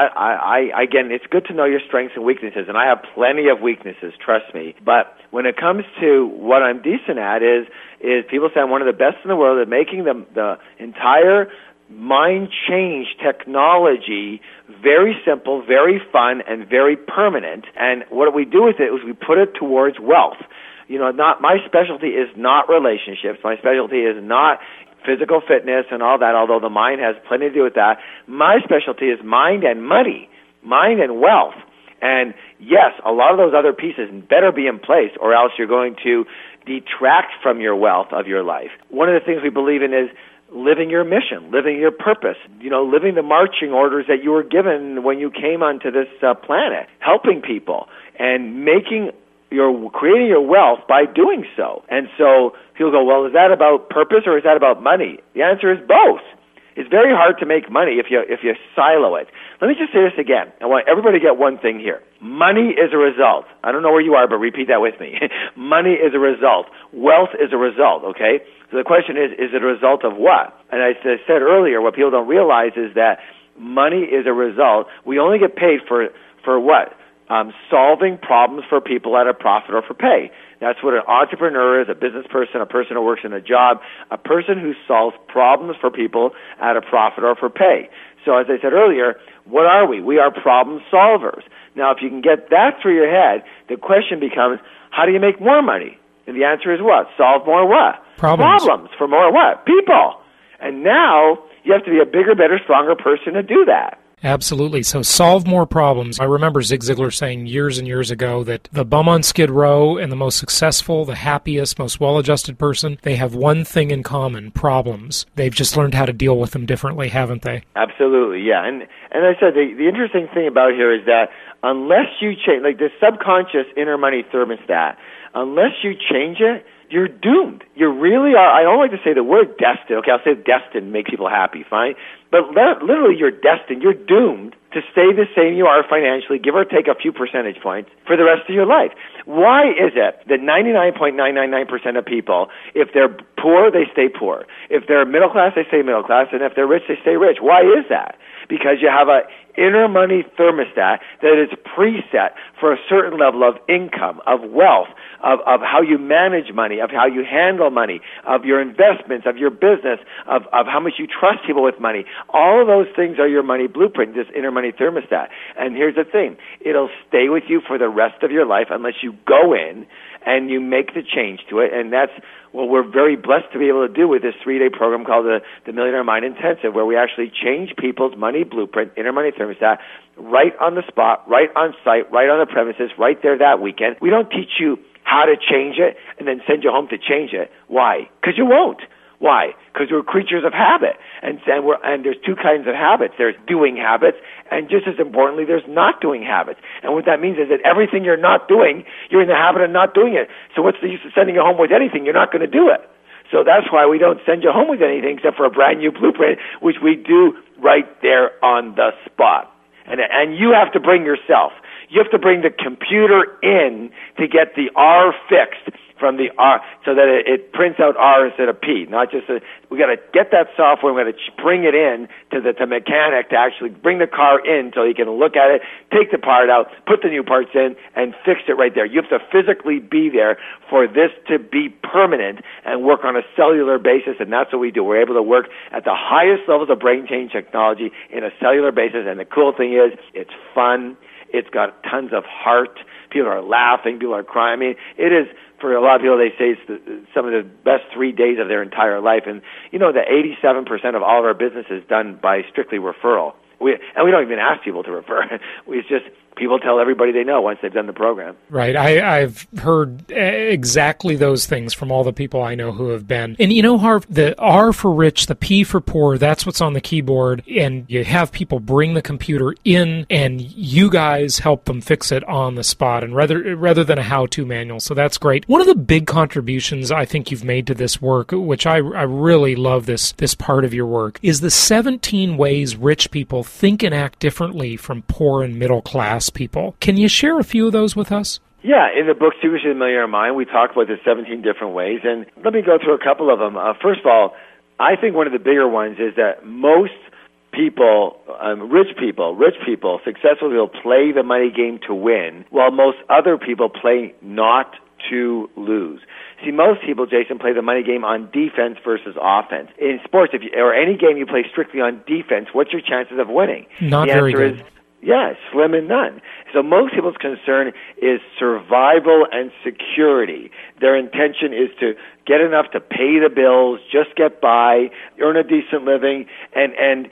E: I again, it's good to know your strengths and weaknesses, and I have plenty of weaknesses, trust me. But when it comes to what I'm decent at is people say I'm one of the best in the world at making the entire mind change technology very simple, very fun, and very permanent. And what we do with it is we put it towards wealth. Not my specialty is not relationships. My specialty is not physical fitness and all that, although the mind has plenty to do with that. My specialty is mind and money, mind and wealth. And yes, a lot of those other pieces better be in place, or else you're going to detract from your wealth of your life. One of the things we believe in is living your mission, living your purpose, living the marching orders that you were given when you came onto this planet, helping people and creating your wealth by doing so. And so people go, well, is that about purpose or is that about money? The answer is both. It's very hard to make money if you silo it. Let me just say this again. I want everybody to get one thing here. Money is a result. I don't know where you are, but repeat that with me. Money is a result. Wealth is a result, okay? So the question is it a result of what? And as I said earlier, what people don't realize is that money is a result. We only get paid for what? Solving problems for people at a profit or for pay. That's what an entrepreneur is, a business person, a person who works in a job, a person who solves problems for people at a profit or for pay. So as I said earlier, what are we? We are problem solvers. Now, if you can get that through your head, the question becomes, how do you make more money? And the answer is what? Solve more what? Problems for more what? People. And now you have to be a bigger, better, stronger person to do that.
B: Absolutely. So solve more problems. I remember Zig Ziglar saying years and years ago that the bum on Skid Row and the most successful, the happiest, most well-adjusted person, they have one thing in common, problems. They've just learned how to deal with them differently, haven't they?
E: Absolutely, yeah. And I said, the interesting thing about here is that unless you change, like the subconscious inner money thermostat, unless you change it, you're doomed. You really are. I don't like to say the word destined. Okay, I'll say destined to make people happy, fine? But literally you're destined. You're doomed to stay the same you are financially, give or take a few percentage points, for the rest of your life. Why is it that 99.999% of people, if they're poor, they stay poor? If they're middle class, they stay middle class, and if they're rich, they stay rich? Why is that? Because you have a inner money thermostat that is preset for a certain level of income, of wealth, of how you manage money, of how you handle money, of your investments, of your business, of how much you trust people with money. All of those things are your money blueprint, this inner money thermostat. And here's the thing. It'll stay with you for the rest of your life unless you go in and you make the change to it. And that's what we're very blessed to be able to do with this 3-day program called the Millionaire Mind Intensive, where we actually change people's money blueprint, inner money thermostat, right on the spot, right on site, right on the premises, right there that weekend. We don't teach you how to change it and then send you home to change it. Why? Because you won't. Why? Because we're creatures of habit. And there's two kinds of habits. There's doing habits, and just as importantly, there's not doing habits. And what that means is that everything you're not doing, you're in the habit of not doing it. So what's the use of sending you home with anything? You're not going to do it. So that's why we don't send you home with anything except for a brand new blueprint, which we do right there on the spot. And you have to bring yourself. You have to bring the computer in to get the R fixed from the R, so that it prints out R instead of P. Not just we got to get that software. We got to bring it in to the mechanic to actually bring the car in so he can look at it, take the part out, put the new parts in, and fix it right there. You have to physically be there for this to be permanent and work on a cellular basis, and that's what we do. We're able to work at the highest levels of brain change technology in a cellular basis, and the cool thing is it's fun. It's got tons of heart. People are laughing. People are crying. I mean, it is, for a lot of people, they say it's some of the best 3 days of their entire life. And you know that 87% of all of our business is done by strictly referral. We don't even ask people to refer. It's just people tell everybody they know once they've done the program.
B: Right. I've heard exactly those things from all the people I know who have been. And you know, Harv, the R for rich, the P for poor, that's what's on the keyboard. And you have people bring the computer in and you guys help them fix it on the spot, and rather than a how-to manual. So that's great. One of the big contributions I think you've made to this work, which I really love this part of your work, is the 17 ways rich people think and act differently from poor and middle class people. Can you share a few of those with us?
E: Yeah, in the book, Secrets of the Millionaire Mind, we talk about the 17 different ways, and let me go through a couple of them. First of all, I think one of the bigger ones is that most people, rich people, successful people, play the money game to win, while most other people play not to lose. See, most people, Jason, play the money game on defense versus offense. In sports, or any game you play strictly on defense, what's your chances of winning?
B: Not very good.
E: The answer is, yeah, slim and none. So most people's concern is survival and security. Their intention is to get enough to pay the bills, just get by, earn a decent living, and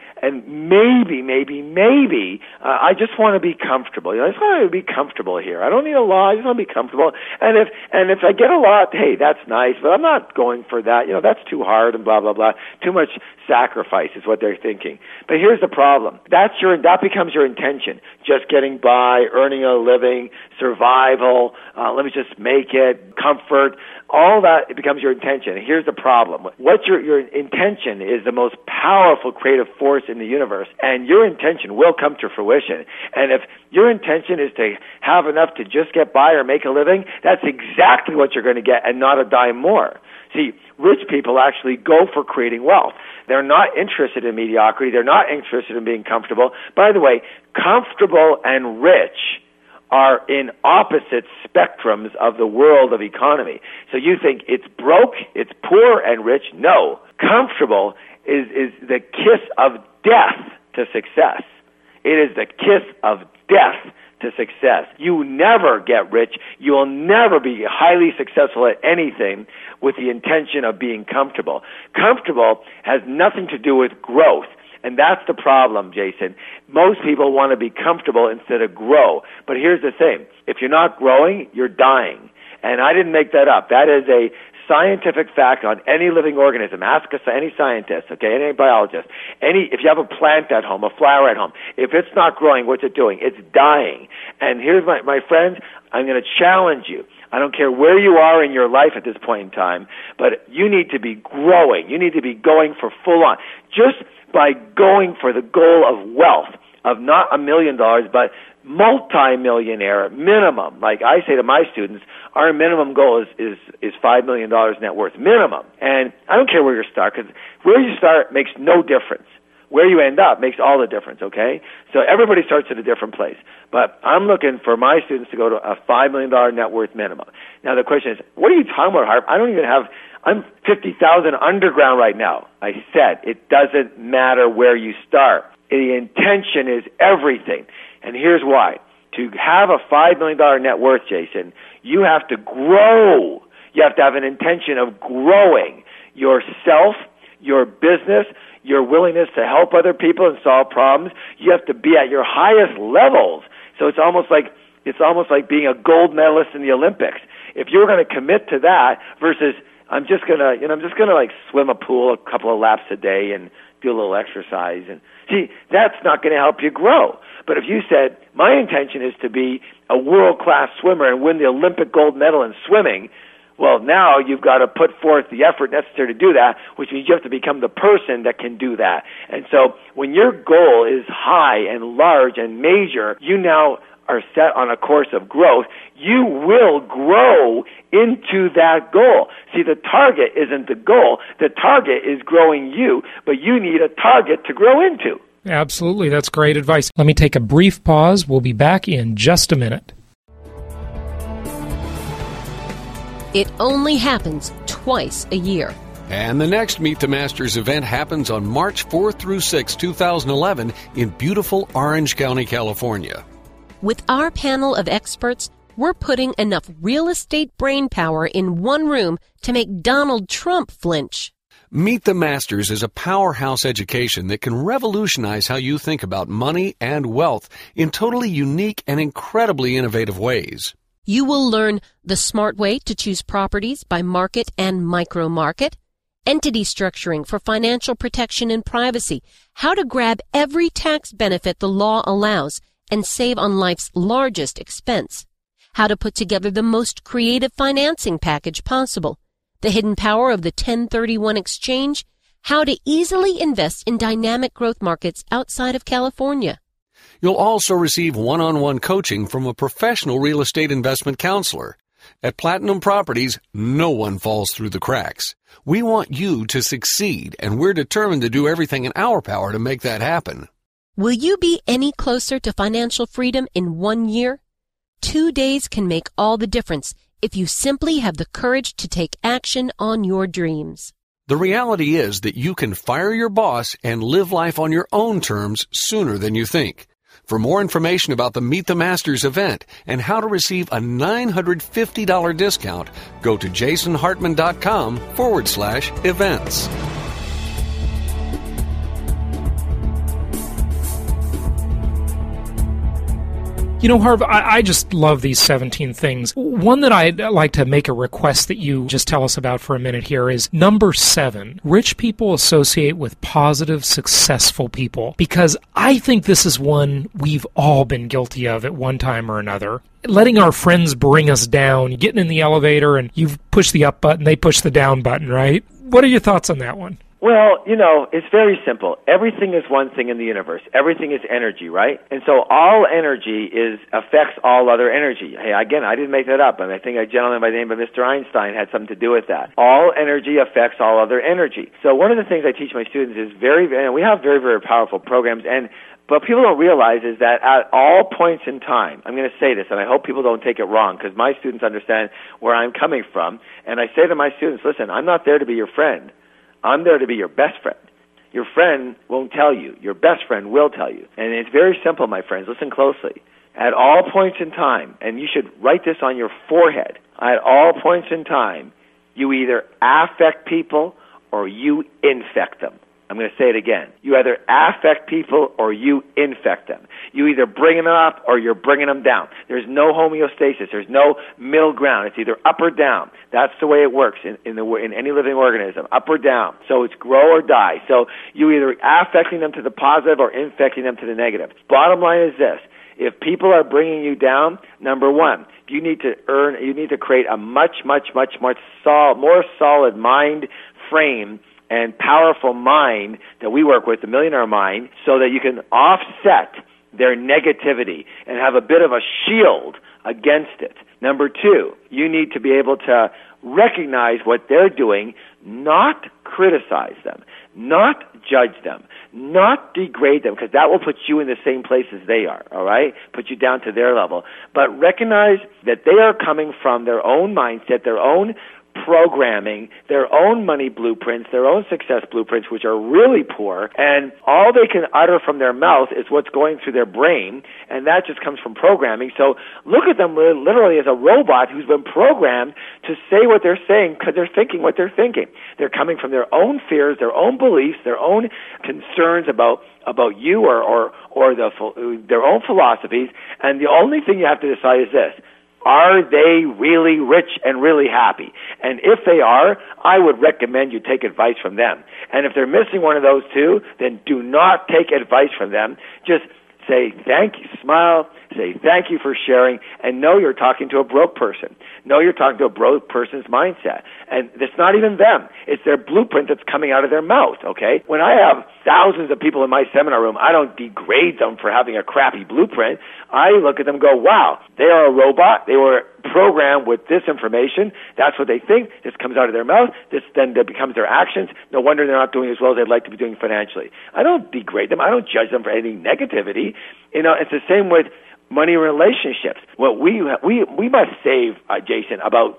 E: maybe, I just want to be comfortable. I just want to be comfortable here. I don't need a lot. I just want to be comfortable. And if I get a lot, hey, that's nice, but I'm not going for that. That's too hard and blah, blah, blah. Too much sacrifice is what they're thinking. But here's the problem. That becomes your intention. Just getting by, earning a living, survival, let me just make it, comfort, all that, it becomes your intention. And here's the problem. What your intention is the most powerful creative force in the universe, and your intention will come to fruition. And if your intention is to have enough to just get by or make a living, that's exactly what you're going to get, and not a dime more. See, rich people actually go for creating wealth. They're not interested in mediocrity. They're not interested in being comfortable. By the way, comfortable and rich are in opposite spectrums of the world of economy. So you think it's broke, it's poor and rich. No. Comfortable is the kiss of death to success. It is the kiss of death to success. You never get rich. You will never be highly successful at anything with the intention of being comfortable. Comfortable has nothing to do with growth. And that's the problem, Jason. Most people want to be comfortable instead of grow. But here's the thing. If you're not growing, you're dying. And I didn't make that up. That is a scientific fact on any living organism. Ask any scientist, okay, any biologist. If you have a plant at home, a flower at home, if it's not growing, what's it doing? It's dying. And here's my friends, I'm going to challenge you. I don't care where you are in your life at this point in time, but you need to be growing. You need to be going for full on. Just by going for the goal of wealth, of not $1 million, but multi-millionaire minimum. Like I say to my students, our minimum goal is $5 million net worth minimum. And I don't care where you start, because where you start makes no difference. Where you end up makes all the difference, okay? So everybody starts at a different place. But I'm looking for my students to go to a $5 million net worth minimum. Now the question is, what are you talking about, Harp? I'm 50,000 underground right now. I said it doesn't matter where you start. The intention is everything. And here's why. To have a $5 million net worth, Jason, you have to grow. You have to have an intention of growing yourself, your business, your willingness to help other people and solve problems. You have to be at your highest levels. So it's almost like being a gold medalist in the Olympics. If you're going to commit to that versus I'm just gonna like swim a pool a couple of laps a day and do a little exercise, and see, that's not going to help you grow. But if you said, my intention is to be a world-class swimmer and win the Olympic gold medal in swimming, well, now you've got to put forth the effort necessary to do that, which means you have to become the person that can do that. And so when your goal is high and large and major, you now are set on a course of growth. You will grow into that goal. See, the target isn't the goal. The target is growing you, but you need a target to grow into.
B: Absolutely. That's great advice. Let me take a brief pause. We'll be back in just a minute.
D: It only happens twice a year.
C: And the next Meet the Masters event happens on March 4th through 6, 2011 in beautiful Orange County, California.
D: With our panel of experts, we're putting enough real estate brainpower in one room to make Donald Trump flinch.
C: Meet the Masters is a powerhouse education that can revolutionize how you think about money and wealth in totally unique and incredibly innovative ways.
D: You will learn the smart way to choose properties by market and micro-market, entity structuring for financial protection and privacy, how to grab every tax benefit the law allows and save on life's largest expense, how to put together the most creative financing package possible, the hidden power of the 1031 exchange, how to easily invest in dynamic growth markets outside of California.
C: You'll also receive one-on-one coaching from a professional real estate investment counselor. At Platinum Properties, no one falls through the cracks. We want you to succeed, and we're determined to do everything in our power to make that happen.
D: Will you be any closer to financial freedom in 1 year? 2 days can make all the difference if you simply have the courage to take action on your dreams.
C: The reality is that you can fire your boss and live life on your own terms sooner than you think. For more information about the Meet the Masters event and how to receive a $950 discount, go to jasonhartman.com/events.
B: You know, Harv, I just love these 17 things. One that I'd like to make a request that you just tell us about for a minute here is number 7. Rich people associate with positive, successful people. Because I think this is one we've all been guilty of at one time or another. Letting our friends bring us down, getting in the elevator and you push the up button, they push the down button, right? What are your thoughts on that one?
E: Well, you know, it's very simple. Everything is one thing in the universe. Everything is energy, right? And so all energy affects all other energy. Hey, again, I didn't make that up. I think a gentleman by the name of Mr. Einstein had something to do with that. All energy affects all other energy. So one of the things I teach my students is we have very, very powerful programs, but people don't realize is that at all points in time, I'm going to say this, and I hope people don't take it wrong, because my students understand where I'm coming from, and I say to my students, listen, I'm not there to be your friend. I'm there to be your best friend. Your friend won't tell you. Your best friend will tell you. And it's very simple, my friends. Listen closely. At all points in time, and you should write this on your forehead, at all points in time, you either affect people or you infect them. I'm going to say it again. You either affect people or you infect them. You either bring them up or you're bringing them down. There's no homeostasis. There's no middle ground. It's either up or down. That's the way it works in any living organism, up or down. So it's grow or die. So you either affecting them to the positive or infecting them to the negative. Bottom line is this. If people are bringing you down, number one, you need to create a much more solid mind frame and powerful mind that we work with, the Millionaire Mind, so that you can offset their negativity and have a bit of a shield against it. Number two, you need to be able to recognize what they're doing, not criticize them, not judge them, not degrade them, because that will put you in the same place as they are, all right? Put you down to their level. But recognize that they are coming from their own mindset, their own programming, their own money blueprints, their own success blueprints, which are really poor, and all they can utter from their mouth is what's going through their brain, and that just comes from programming. So look at them literally as a robot who's been programmed to say what they're saying because they're thinking what they're thinking. They're coming from their own fears, their own beliefs, their own concerns about you or their own philosophies, and the only thing you have to decide is this: are they really rich and really happy? And if they are, I would recommend you take advice from them. And if they're missing one of those two, then do not take advice from them. Just say thank you, smile, say thank you for sharing, and know you're talking to a broke person. Know you're talking to a broke person's mindset. And it's not even them. It's their blueprint that's coming out of their mouth, okay? When I have thousands of people in my seminar room, I don't degrade them for having a crappy blueprint. I look at them and go, wow, they are a robot. They were programmed with this information. That's what they think. This comes out of their mouth. This then becomes their actions. No wonder they're not doing as well as they'd like to be doing financially. I don't degrade them. I don't judge them for any negativity. It's the same with money relationships. Well, we must save, Jason, about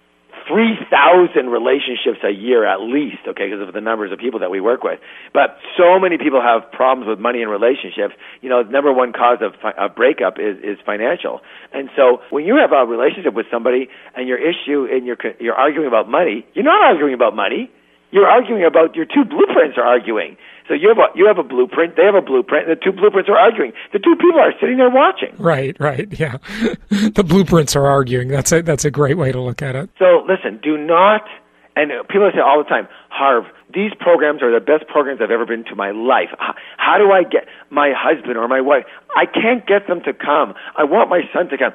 E: 3,000 relationships a year at least, okay, because of the numbers of people that we work with. But so many people have problems with money and relationships. The number one cause of breakup is financial. And so when you have a relationship with somebody and your issue and you're arguing about money, you're not arguing about money. You're arguing about your two blueprints are arguing. So you have a blueprint, they have a blueprint, and the two blueprints are arguing. The two people are sitting there watching.
B: Right, yeah. The blueprints are arguing. That's a great way to look at it.
E: So listen, do not, and people say all the time, Harv, these programs are the best programs I've ever been to in my life. How do I get my husband or my wife? I can't get them to come. I want my son to come.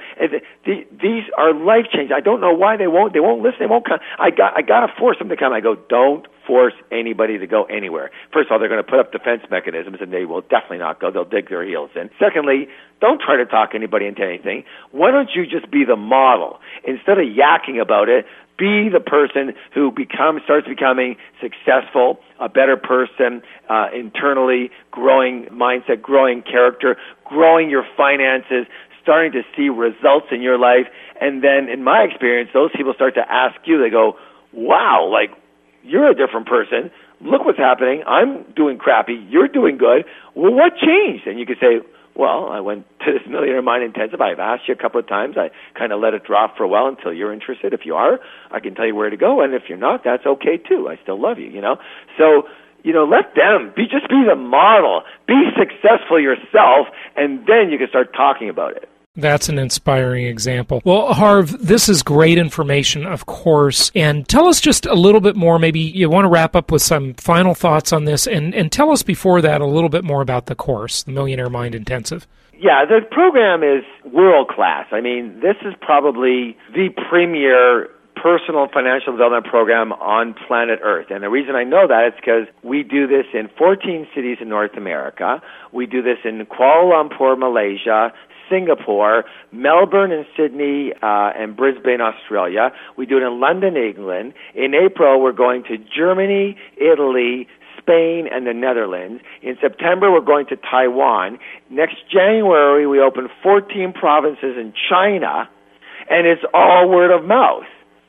E: These are life changes. I don't know why they won't listen. They won't come. I got to force them to come. I go, don't force anybody to go anywhere. First of all, they're going to put up defense mechanisms, and they will definitely not go. They'll dig their heels in. Secondly, don't try to talk anybody into anything. Why don't you just be the model? Instead of yakking about it, be the person who starts becoming successful, a better person, internally, growing mindset, growing character, growing your finances, starting to see results in your life. And then, in my experience, those people start to ask you, they go, wow, you're a different person. Look what's happening. I'm doing crappy. You're doing good. Well, what changed? And you could say, well, I went to this Millionaire Mind Intensive. I've asked you a couple of times. I kind of let it drop for a while until you're interested. If you are, I can tell you where to go. And if you're not, that's okay too. I still love you, So, let them be the model. Be successful yourself, and then you can start talking about it.
B: That's an inspiring example. Well, Harv, this is great information, of course. And tell us just a little bit more. Maybe you want to wrap up with some final thoughts on this, and tell us before that a little bit more about the course, the Millionaire Mind Intensive.
E: Yeah, the program is world-class. I mean, this is probably the premier personal financial development program on planet Earth. And the reason I know that is because we do this in 14 cities in North America. We do this in Kuala Lumpur, Malaysia, Singapore, Melbourne and Sydney, and Brisbane, Australia. We do it in London, England. In April, we're going to Germany, Italy, Spain, and the Netherlands. In September, we're going to Taiwan. Next January, we open 14 provinces in China, and it's all word of mouth.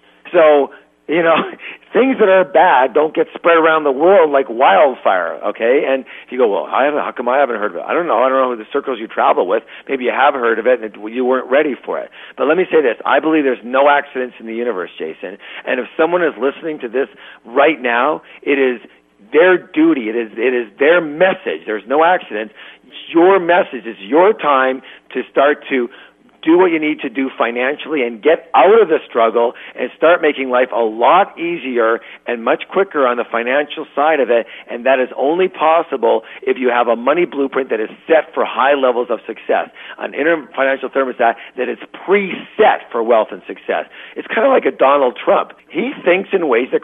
E: So, things that are bad don't get spread around the world like wildfire, okay? And if you go, well, how come I haven't heard of it? I don't know the circles you travel with. Maybe you have heard of it and you weren't ready for it. But let me say this. I believe there's no accidents in the universe, Jason. And if someone is listening to this right now, it is their duty. It is their message. There's no accidents. Your message is your time to start to do what you need to do financially and get out of the struggle and start making life a lot easier and much quicker on the financial side of it. And that is only possible if you have a money blueprint that is set for high levels of success, an inner financial thermostat that is preset for wealth and success. It's kind of like a Donald Trump. He thinks in ways that create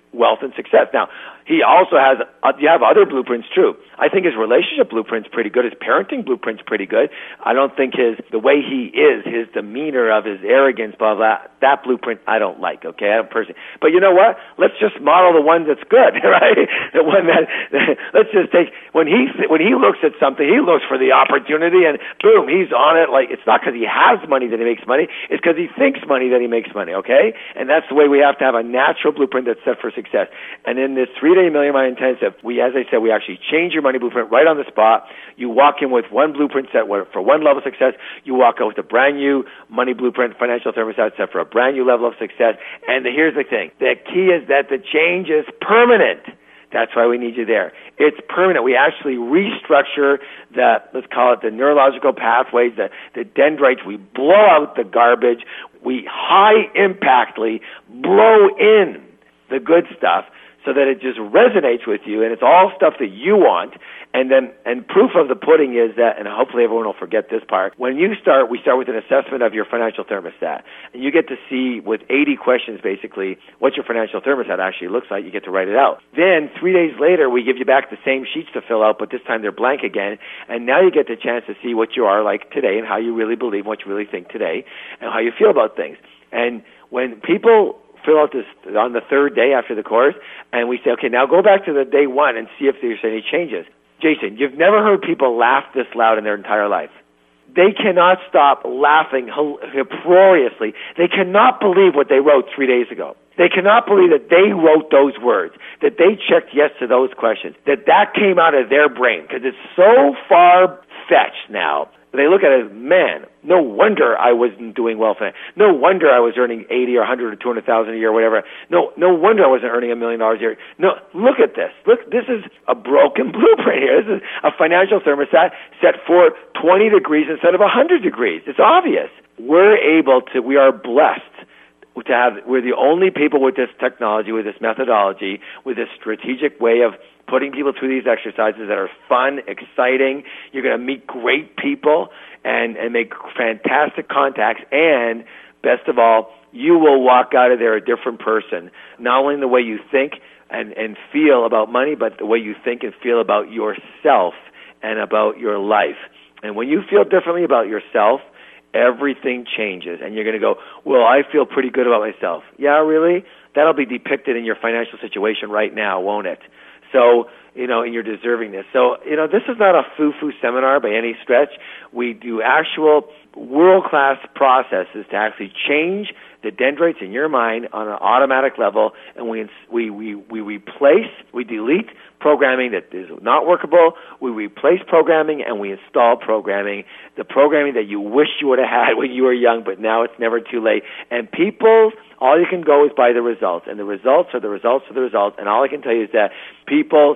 E: wealth and success. Now, he also has, you have other blueprints too. I think his relationship blueprint's pretty good. His parenting blueprint's pretty good. I don't think the way he is, his demeanor of his arrogance, blah, blah, that blueprint I don't like, okay? I don't personally. But you know what? Let's just model the one that's good, right? The one that, let's just take, when he looks at something, he looks for the opportunity and boom, he's on it. Like, it's not because he has money that he makes money. It's because he thinks money that he makes money, okay? And that's the way we have to have a natural blueprint that's set for success. And in this 3-day Million Mind Intensive, as I said, we actually change your money blueprint right on the spot. You walk in with one blueprint set for one level of success. You walk out with a brand new money blueprint, financial thermostat set for a brand new level of success. And here's the thing. The key is that the change is permanent. That's why we need you there. It's permanent. We actually restructure let's call it the neurological pathways, the dendrites. We blow out the garbage. We high-impactly blow in the good stuff so that it just resonates with you, and it's all stuff that you want. And proof of the pudding is that, and hopefully everyone will forget this part, when we start with an assessment of your financial thermostat. And you get to see with 80 questions basically what your financial thermostat actually looks like. You get to write it out. Then 3 days later, we give you back the same sheets to fill out, but this time they're blank again. And now you get the chance to see what you are like today and how you really believe, what you really think today, and how you feel about things. And when people fill out this on the third day after the course, and we say, okay, now go back to the day one and see if there's any changes. Jason, you've never heard people laugh this loud in their entire life. They cannot stop laughing uproariously. They cannot believe what they wrote 3 days ago. They cannot believe that they wrote those words, that they checked yes to those questions, that came out of their brain, because it's so far-fetched now. They look at it as, man, no wonder I wasn't doing well. No wonder I was earning 80 or 100 or 200,000 a year, or whatever. No wonder I wasn't earning $1 million a year. No, look at this. Look, this is a broken blueprint here. This is a financial thermostat set for 20 degrees instead of 100 degrees. It's obvious. We are blessed to have, we're the only people with this technology, with this methodology, with this strategic way of putting people through these exercises that are fun, exciting. You're going to meet great people and make fantastic contacts. And best of all, you will walk out of there a different person, not only in the way you think and feel about money, but the way you think and feel about yourself and about your life. And when you feel differently about yourself, everything changes. And you're going to go, well, I feel pretty good about myself. Yeah, really? That'll be depicted in your financial situation right now, won't it? So, and you're deserving this. So, this is not a foo-foo seminar by any stretch. We do actual world-class processes to actually change the dendrites in your mind on an automatic level, and we replace, we delete programming that is not workable, we replace programming, and we install programming, the programming that you wish you would have had when you were young, but now it's never too late. And people, all you can go is by the results, and the results are the results of the results, and all I can tell you is that people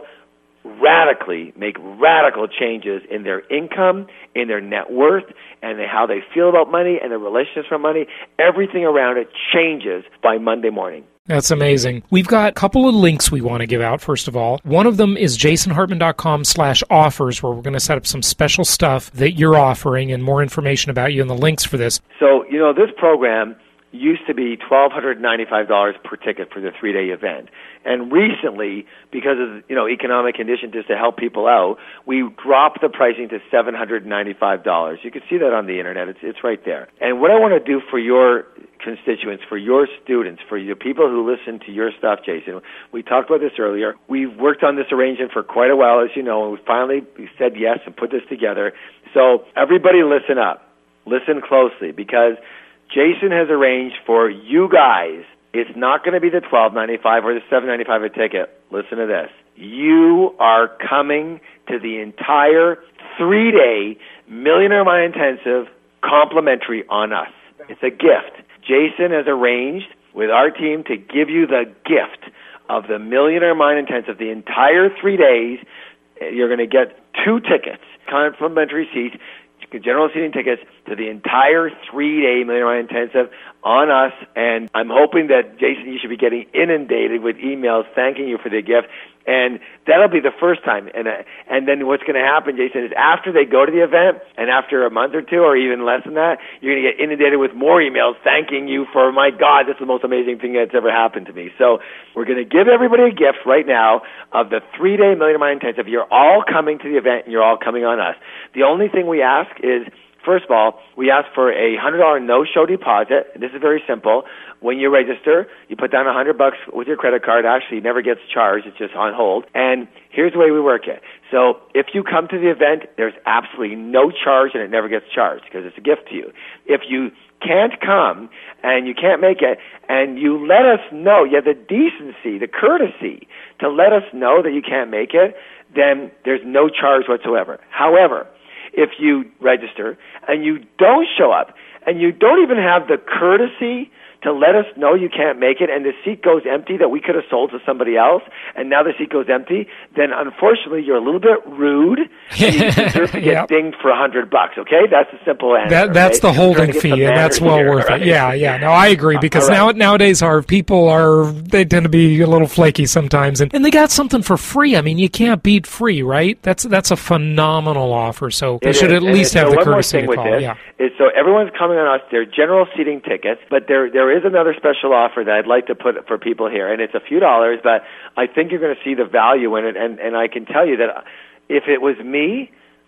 E: make radical changes in their income, in their net worth, and how they feel about money and their relationships with money. Everything around it changes by Monday morning.
B: That's amazing. We've got a couple of links we want to give out, first of all. One of them is jasonhartman.com/offers, where we're going to set up some special stuff that you're offering and more information about you and the links for this.
E: So, this program used to be $1,295 per ticket for the 3-day event. And recently, because of economic conditions, just to help people out, we dropped the pricing to $795. You can see that on the internet. It's right there. And what I want to do for your constituents, for your students, for the people who listen to your stuff, Jason, we talked about this earlier. We've worked on this arrangement for quite a while, as you know, and we finally said yes and put this together. So everybody listen up. Listen closely, because Jason has arranged for you guys. It's not going to be the $1,295 or the $795 a ticket. Listen to this. You are coming to the entire 3-day Millionaire Mind Intensive complimentary on us. It's a gift. Jason has arranged with our team to give you the gift of the Millionaire Mind Intensive. The entire 3 days, you're going to get 2 tickets, complimentary seats, general seating tickets to the entire 3-day Millionaire Mind Intensive on us. And I'm hoping that, Jason, you should be getting inundated with emails thanking you for the gift. And that'll be the first time. And then what's going to happen, Jason, is after they go to the event, and after a month or two, or even less than that, you're going to get inundated with more emails thanking you for, my God, this is the most amazing thing that's ever happened to me. So we're going to give everybody a gift right now of the 3-day Millionaire Mind Intensive. You're all coming to the event, and you're all coming on us. The only thing we ask is, first of all, we ask for a $100 no-show deposit. This is very simple. When you register, you put down $100 with your credit card. Actually, it never gets charged. It's just on hold. And here's the way we work it. So if you come to the event, there's absolutely no charge, and it never gets charged because it's a gift to you. If you can't come and you can't make it, and you let us know, you have the decency, the courtesy to let us know that you can't make it, then there's no charge whatsoever. However, if you register and you don't show up and you don't even have the courtesy to let us know you can't make it, and the seat goes empty that we could have sold to somebody else, and now the seat goes empty, then unfortunately you're a little bit rude, and you deserve to get dinged for $100, okay? That's the simple answer.
B: That's the holding fee, and that's well worth it. Yeah. No, I agree, because nowadays they tend to be a little flaky sometimes, and they got something for free. I mean, you can't beat free, right? That's a phenomenal offer, so they should at least have the courtesy to call.
E: So everyone's coming on us. They're general seating tickets, but there is another special offer that I'd like to put for people here, and it's a few dollars, but I think you're going to see the value in it, and I can tell you that if it was me,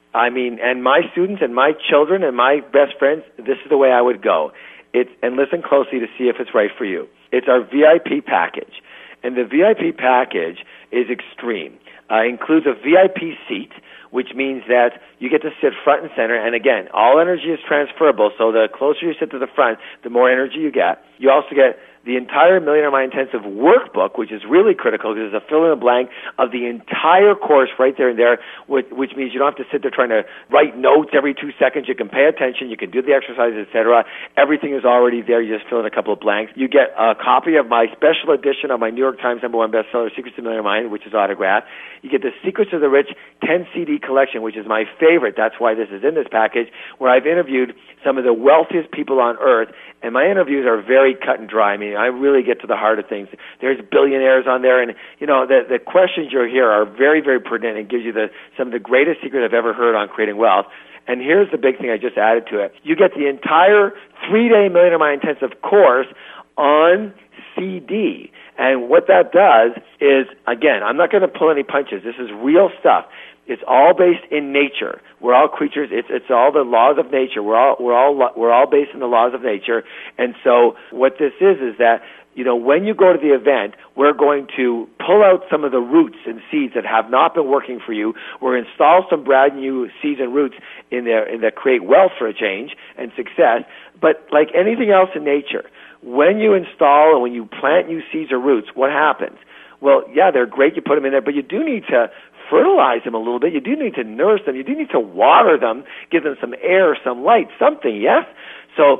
E: and my students and my children and my best friends, this is the way I would go. And listen closely to see if it's right for you. It's our VIP package, and the VIP package is extreme. Includes a VIP seat, which means that you get to sit front and center. And again, all energy is transferable, so the closer you sit to the front, the more energy you get. You also get the entire Millionaire Mind Intensive workbook, which is really critical because there's a fill-in-the-blank of the entire course right there and there, which means you don't have to sit there trying to write notes every 2 seconds. You can pay attention. You can do the exercises, etc. Everything is already there. You just fill in a couple of blanks. You get a copy of my special edition of my New York Times #1 bestseller, Secrets of Millionaire Mind, which is autographed. You get the Secrets of the Rich 10 CD collection, which is my favorite. That's why this is in this package, where I've interviewed some of the wealthiest people on earth, and my interviews are very cut and dry. I mean, I really get to the heart of things. There's billionaires on there, and the questions you'll hear are very, very pertinent and gives you some of the greatest secrets I've ever heard on creating wealth. And here's the big thing I just added to it. You get the entire 3-day Millionaire Mind Intensive course on CD. And what that does is, again, I'm not going to pull any punches. This is real stuff. It's all based in nature. We're all creatures. It's all the laws of nature. We're all based in the laws of nature. And so what this is that, when you go to the event, we're going to pull out some of the roots and seeds that have not been working for you. We'll install some brand new seeds and roots in there that create wealth for a change and success. But like anything else in nature, when you install and when you plant new seeds or roots, what happens? Well, yeah, they're great. You put them in there, but you do need to fertilize them a little bit. You do need to nourish them. You do need to water them, give them some air, some light, something, yes? So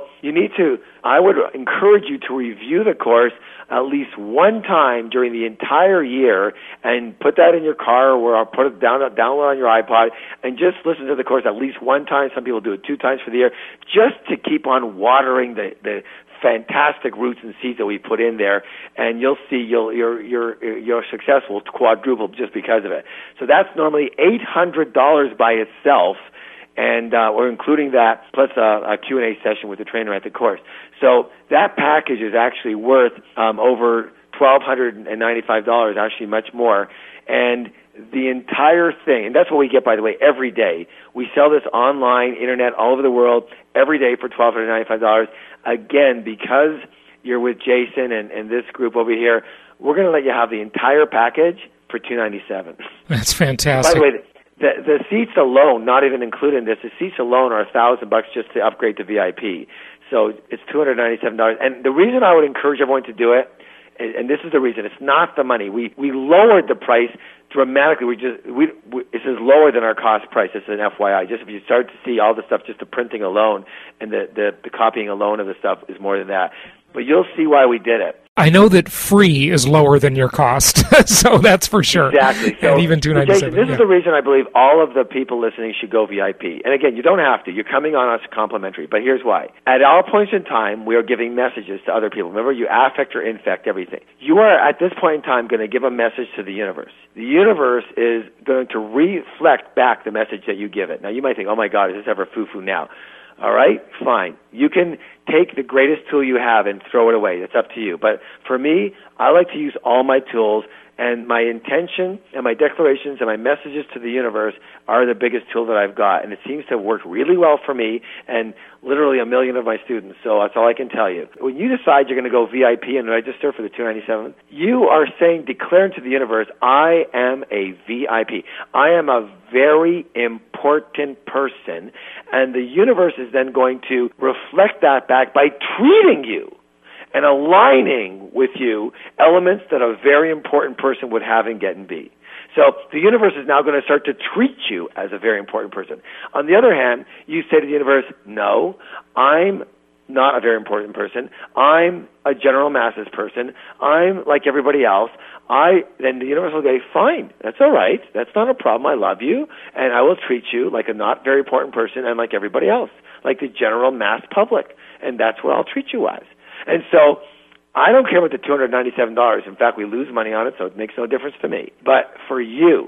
E: I would encourage you to review the course at least one time during the entire year and put that in your car or put it download on your iPod and just listen to the course at least one time. Some people do it 2 times for the year just to keep on watering the fantastic roots and seeds that we put in there, and you'll see your success will quadruple just because of it. So that's normally $800 by itself, and we're including that plus a Q&A session with the trainer at the course. So that package is actually worth over $1,295, actually much more, and the entire thing, and that's what we get, by the way, every day. We sell this online, internet, all over the world, every day for $1,295. Again, because you're with Jason and this group over here, we're going to let you have the entire package for $297.
B: That's fantastic.
E: By the way, the seats alone, not even included in this, the seats alone are $1,000 just to upgrade to VIP. So it's $297. And the reason I would encourage everyone to do it, and this is the reason, it's not the money. We lowered the price dramatically. This is lower than our cost price. This is an FYI. Just if you start to see all the stuff, just the printing alone and the copying alone of the stuff is more than that. But you'll see why we did it.
B: I know that free is lower than your cost, so that's for sure.
E: Exactly. So,
B: and even $297.
E: Jason, this is the reason I believe all of the people listening should go VIP. And again, you don't have to. You're coming on us complimentary. But here's why. At all points in time, we are giving messages to other people. Remember, you affect or infect everything. You are, at this point in time, going to give a message to the universe. The universe is going to reflect back the message that you give it. Now, you might think, oh, my God, is this ever foo-foo now? All right, fine. You can take the greatest tool you have and throw it away. It's up to you. But for me, I like to use all my tools, and my intention and my declarations and my messages to the universe are the biggest tool that I've got. And it seems to work really well for me and literally 1 million of my students. So that's all I can tell you. When you decide you're going to go VIP and register for the $297, you are saying, declaring to the universe, I am a VIP. I am a very important person. And the universe is then going to reflect that back by treating you and aligning with you elements that a very important person would have and get and be. So the universe is now going to start to treat you as a very important person. On the other hand, you say to the universe, no, I'm not a very important person. I'm a general masses person. I'm like everybody else. Then the universe will go, fine, that's all right. That's not a problem. I love you, and I will treat you like a not very important person and like everybody else, like the general mass public, and that's what I'll treat you as. And so I don't care about the $297. In fact, we lose money on it, so it makes no difference to me. But for you,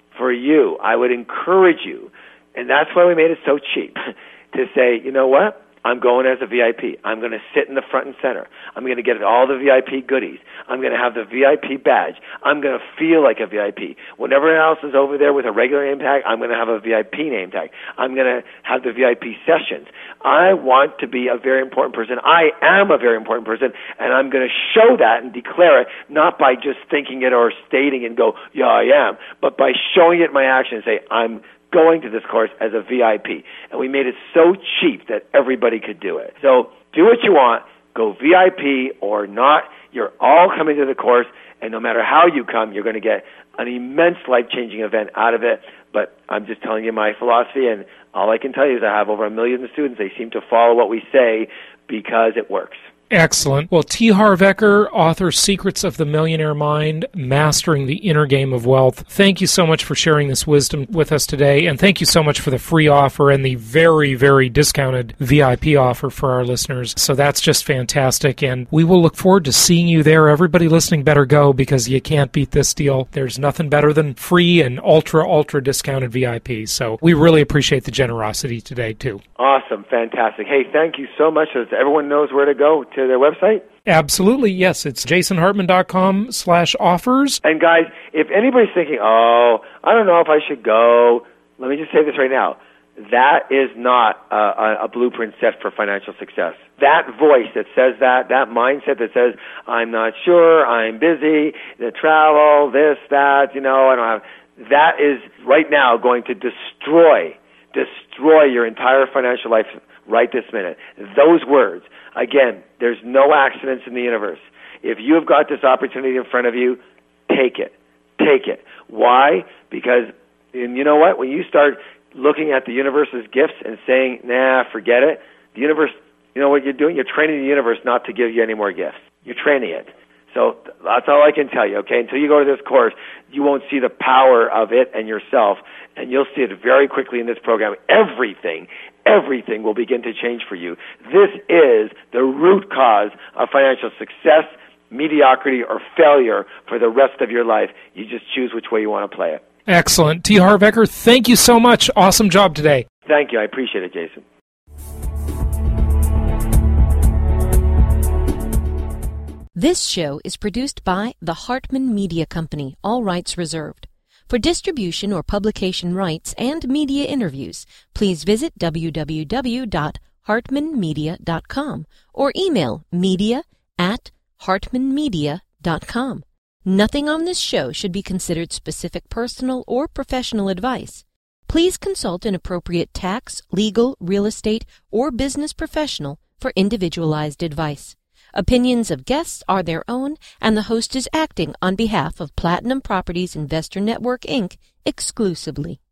E: I would encourage you, and that's why we made it so cheap, to say, you know what? I'm going as a VIP. I'm going to sit in the front and center. I'm going to get all the VIP goodies. I'm going to have the VIP badge. I'm going to feel like a VIP. When everyone else is over there with a regular name tag, I'm going to have a VIP name tag. I'm going to have the VIP sessions. I want to be a very important person. I am a very important person, and I'm going to show that and declare it, not by just thinking it or stating and go, yeah, I am, but by showing it in my action and say, I'm going to this course as a VIP. And we made it so cheap that everybody could do it. So do what you want. Go VIP or not. You're all coming to the course, and no matter how you come, you're going to get an immense life-changing event out of it. But I'm just telling you my philosophy, and all I can tell you is I have over 1 million students. They seem to follow what we say because it works.
B: Excellent. Well, T. Harv Eker, author Secrets of the Millionaire Mind, Mastering the Inner Game of Wealth. Thank you so much for sharing this wisdom with us today, and thank you so much for the free offer and the very, very discounted VIP offer for our listeners. So that's just fantastic, and we will look forward to seeing you there. Everybody listening better go, because you can't beat this deal. There's nothing better than free and ultra discounted VIP. So we really appreciate the generosity today, too.
E: Awesome. Fantastic. Hey, thank you so much. Everyone knows where to go to their website?
B: Absolutely, yes. It's jasonhartman.com/offers.
E: And guys, if anybody's thinking, I don't know if I should go, let me just say this right now. That is not a blueprint set for financial success. That voice that says that mindset that says, I'm not sure, I'm busy, the travel, this, that, I don't have, that is right now going to destroy your entire financial life right this minute. Those words. Again, there's no accidents in the universe. If you have got this opportunity in front of you, take it. Take it. Why? Because, and you know what? When you start looking at the universe's gifts and saying, nah, forget it, the universe, you know what you're doing? You're training the universe not to give you any more gifts. You're training it. So that's all I can tell you, okay? Until you go to this course, you won't see the power of it and yourself, and you'll see it very quickly in this program. Everything will begin to change for you. This is the root cause of financial success, mediocrity, or failure for the rest of your life. You just choose which way you want to play it.
B: Excellent. T. Harv Eker, thank you so much. Awesome job today.
E: Thank you. I appreciate it, Jason.
D: This show is produced by the Hartman Media Company, all rights reserved. For distribution or publication rights and media interviews, please visit www.hartmanmedia.com or email media@hartmanmedia.com. Nothing on this show should be considered specific personal or professional advice. Please consult an appropriate tax, legal, real estate, or business professional for individualized advice. Opinions of guests are their own, and the host is acting on behalf of Platinum Properties Investor Network, Inc. exclusively.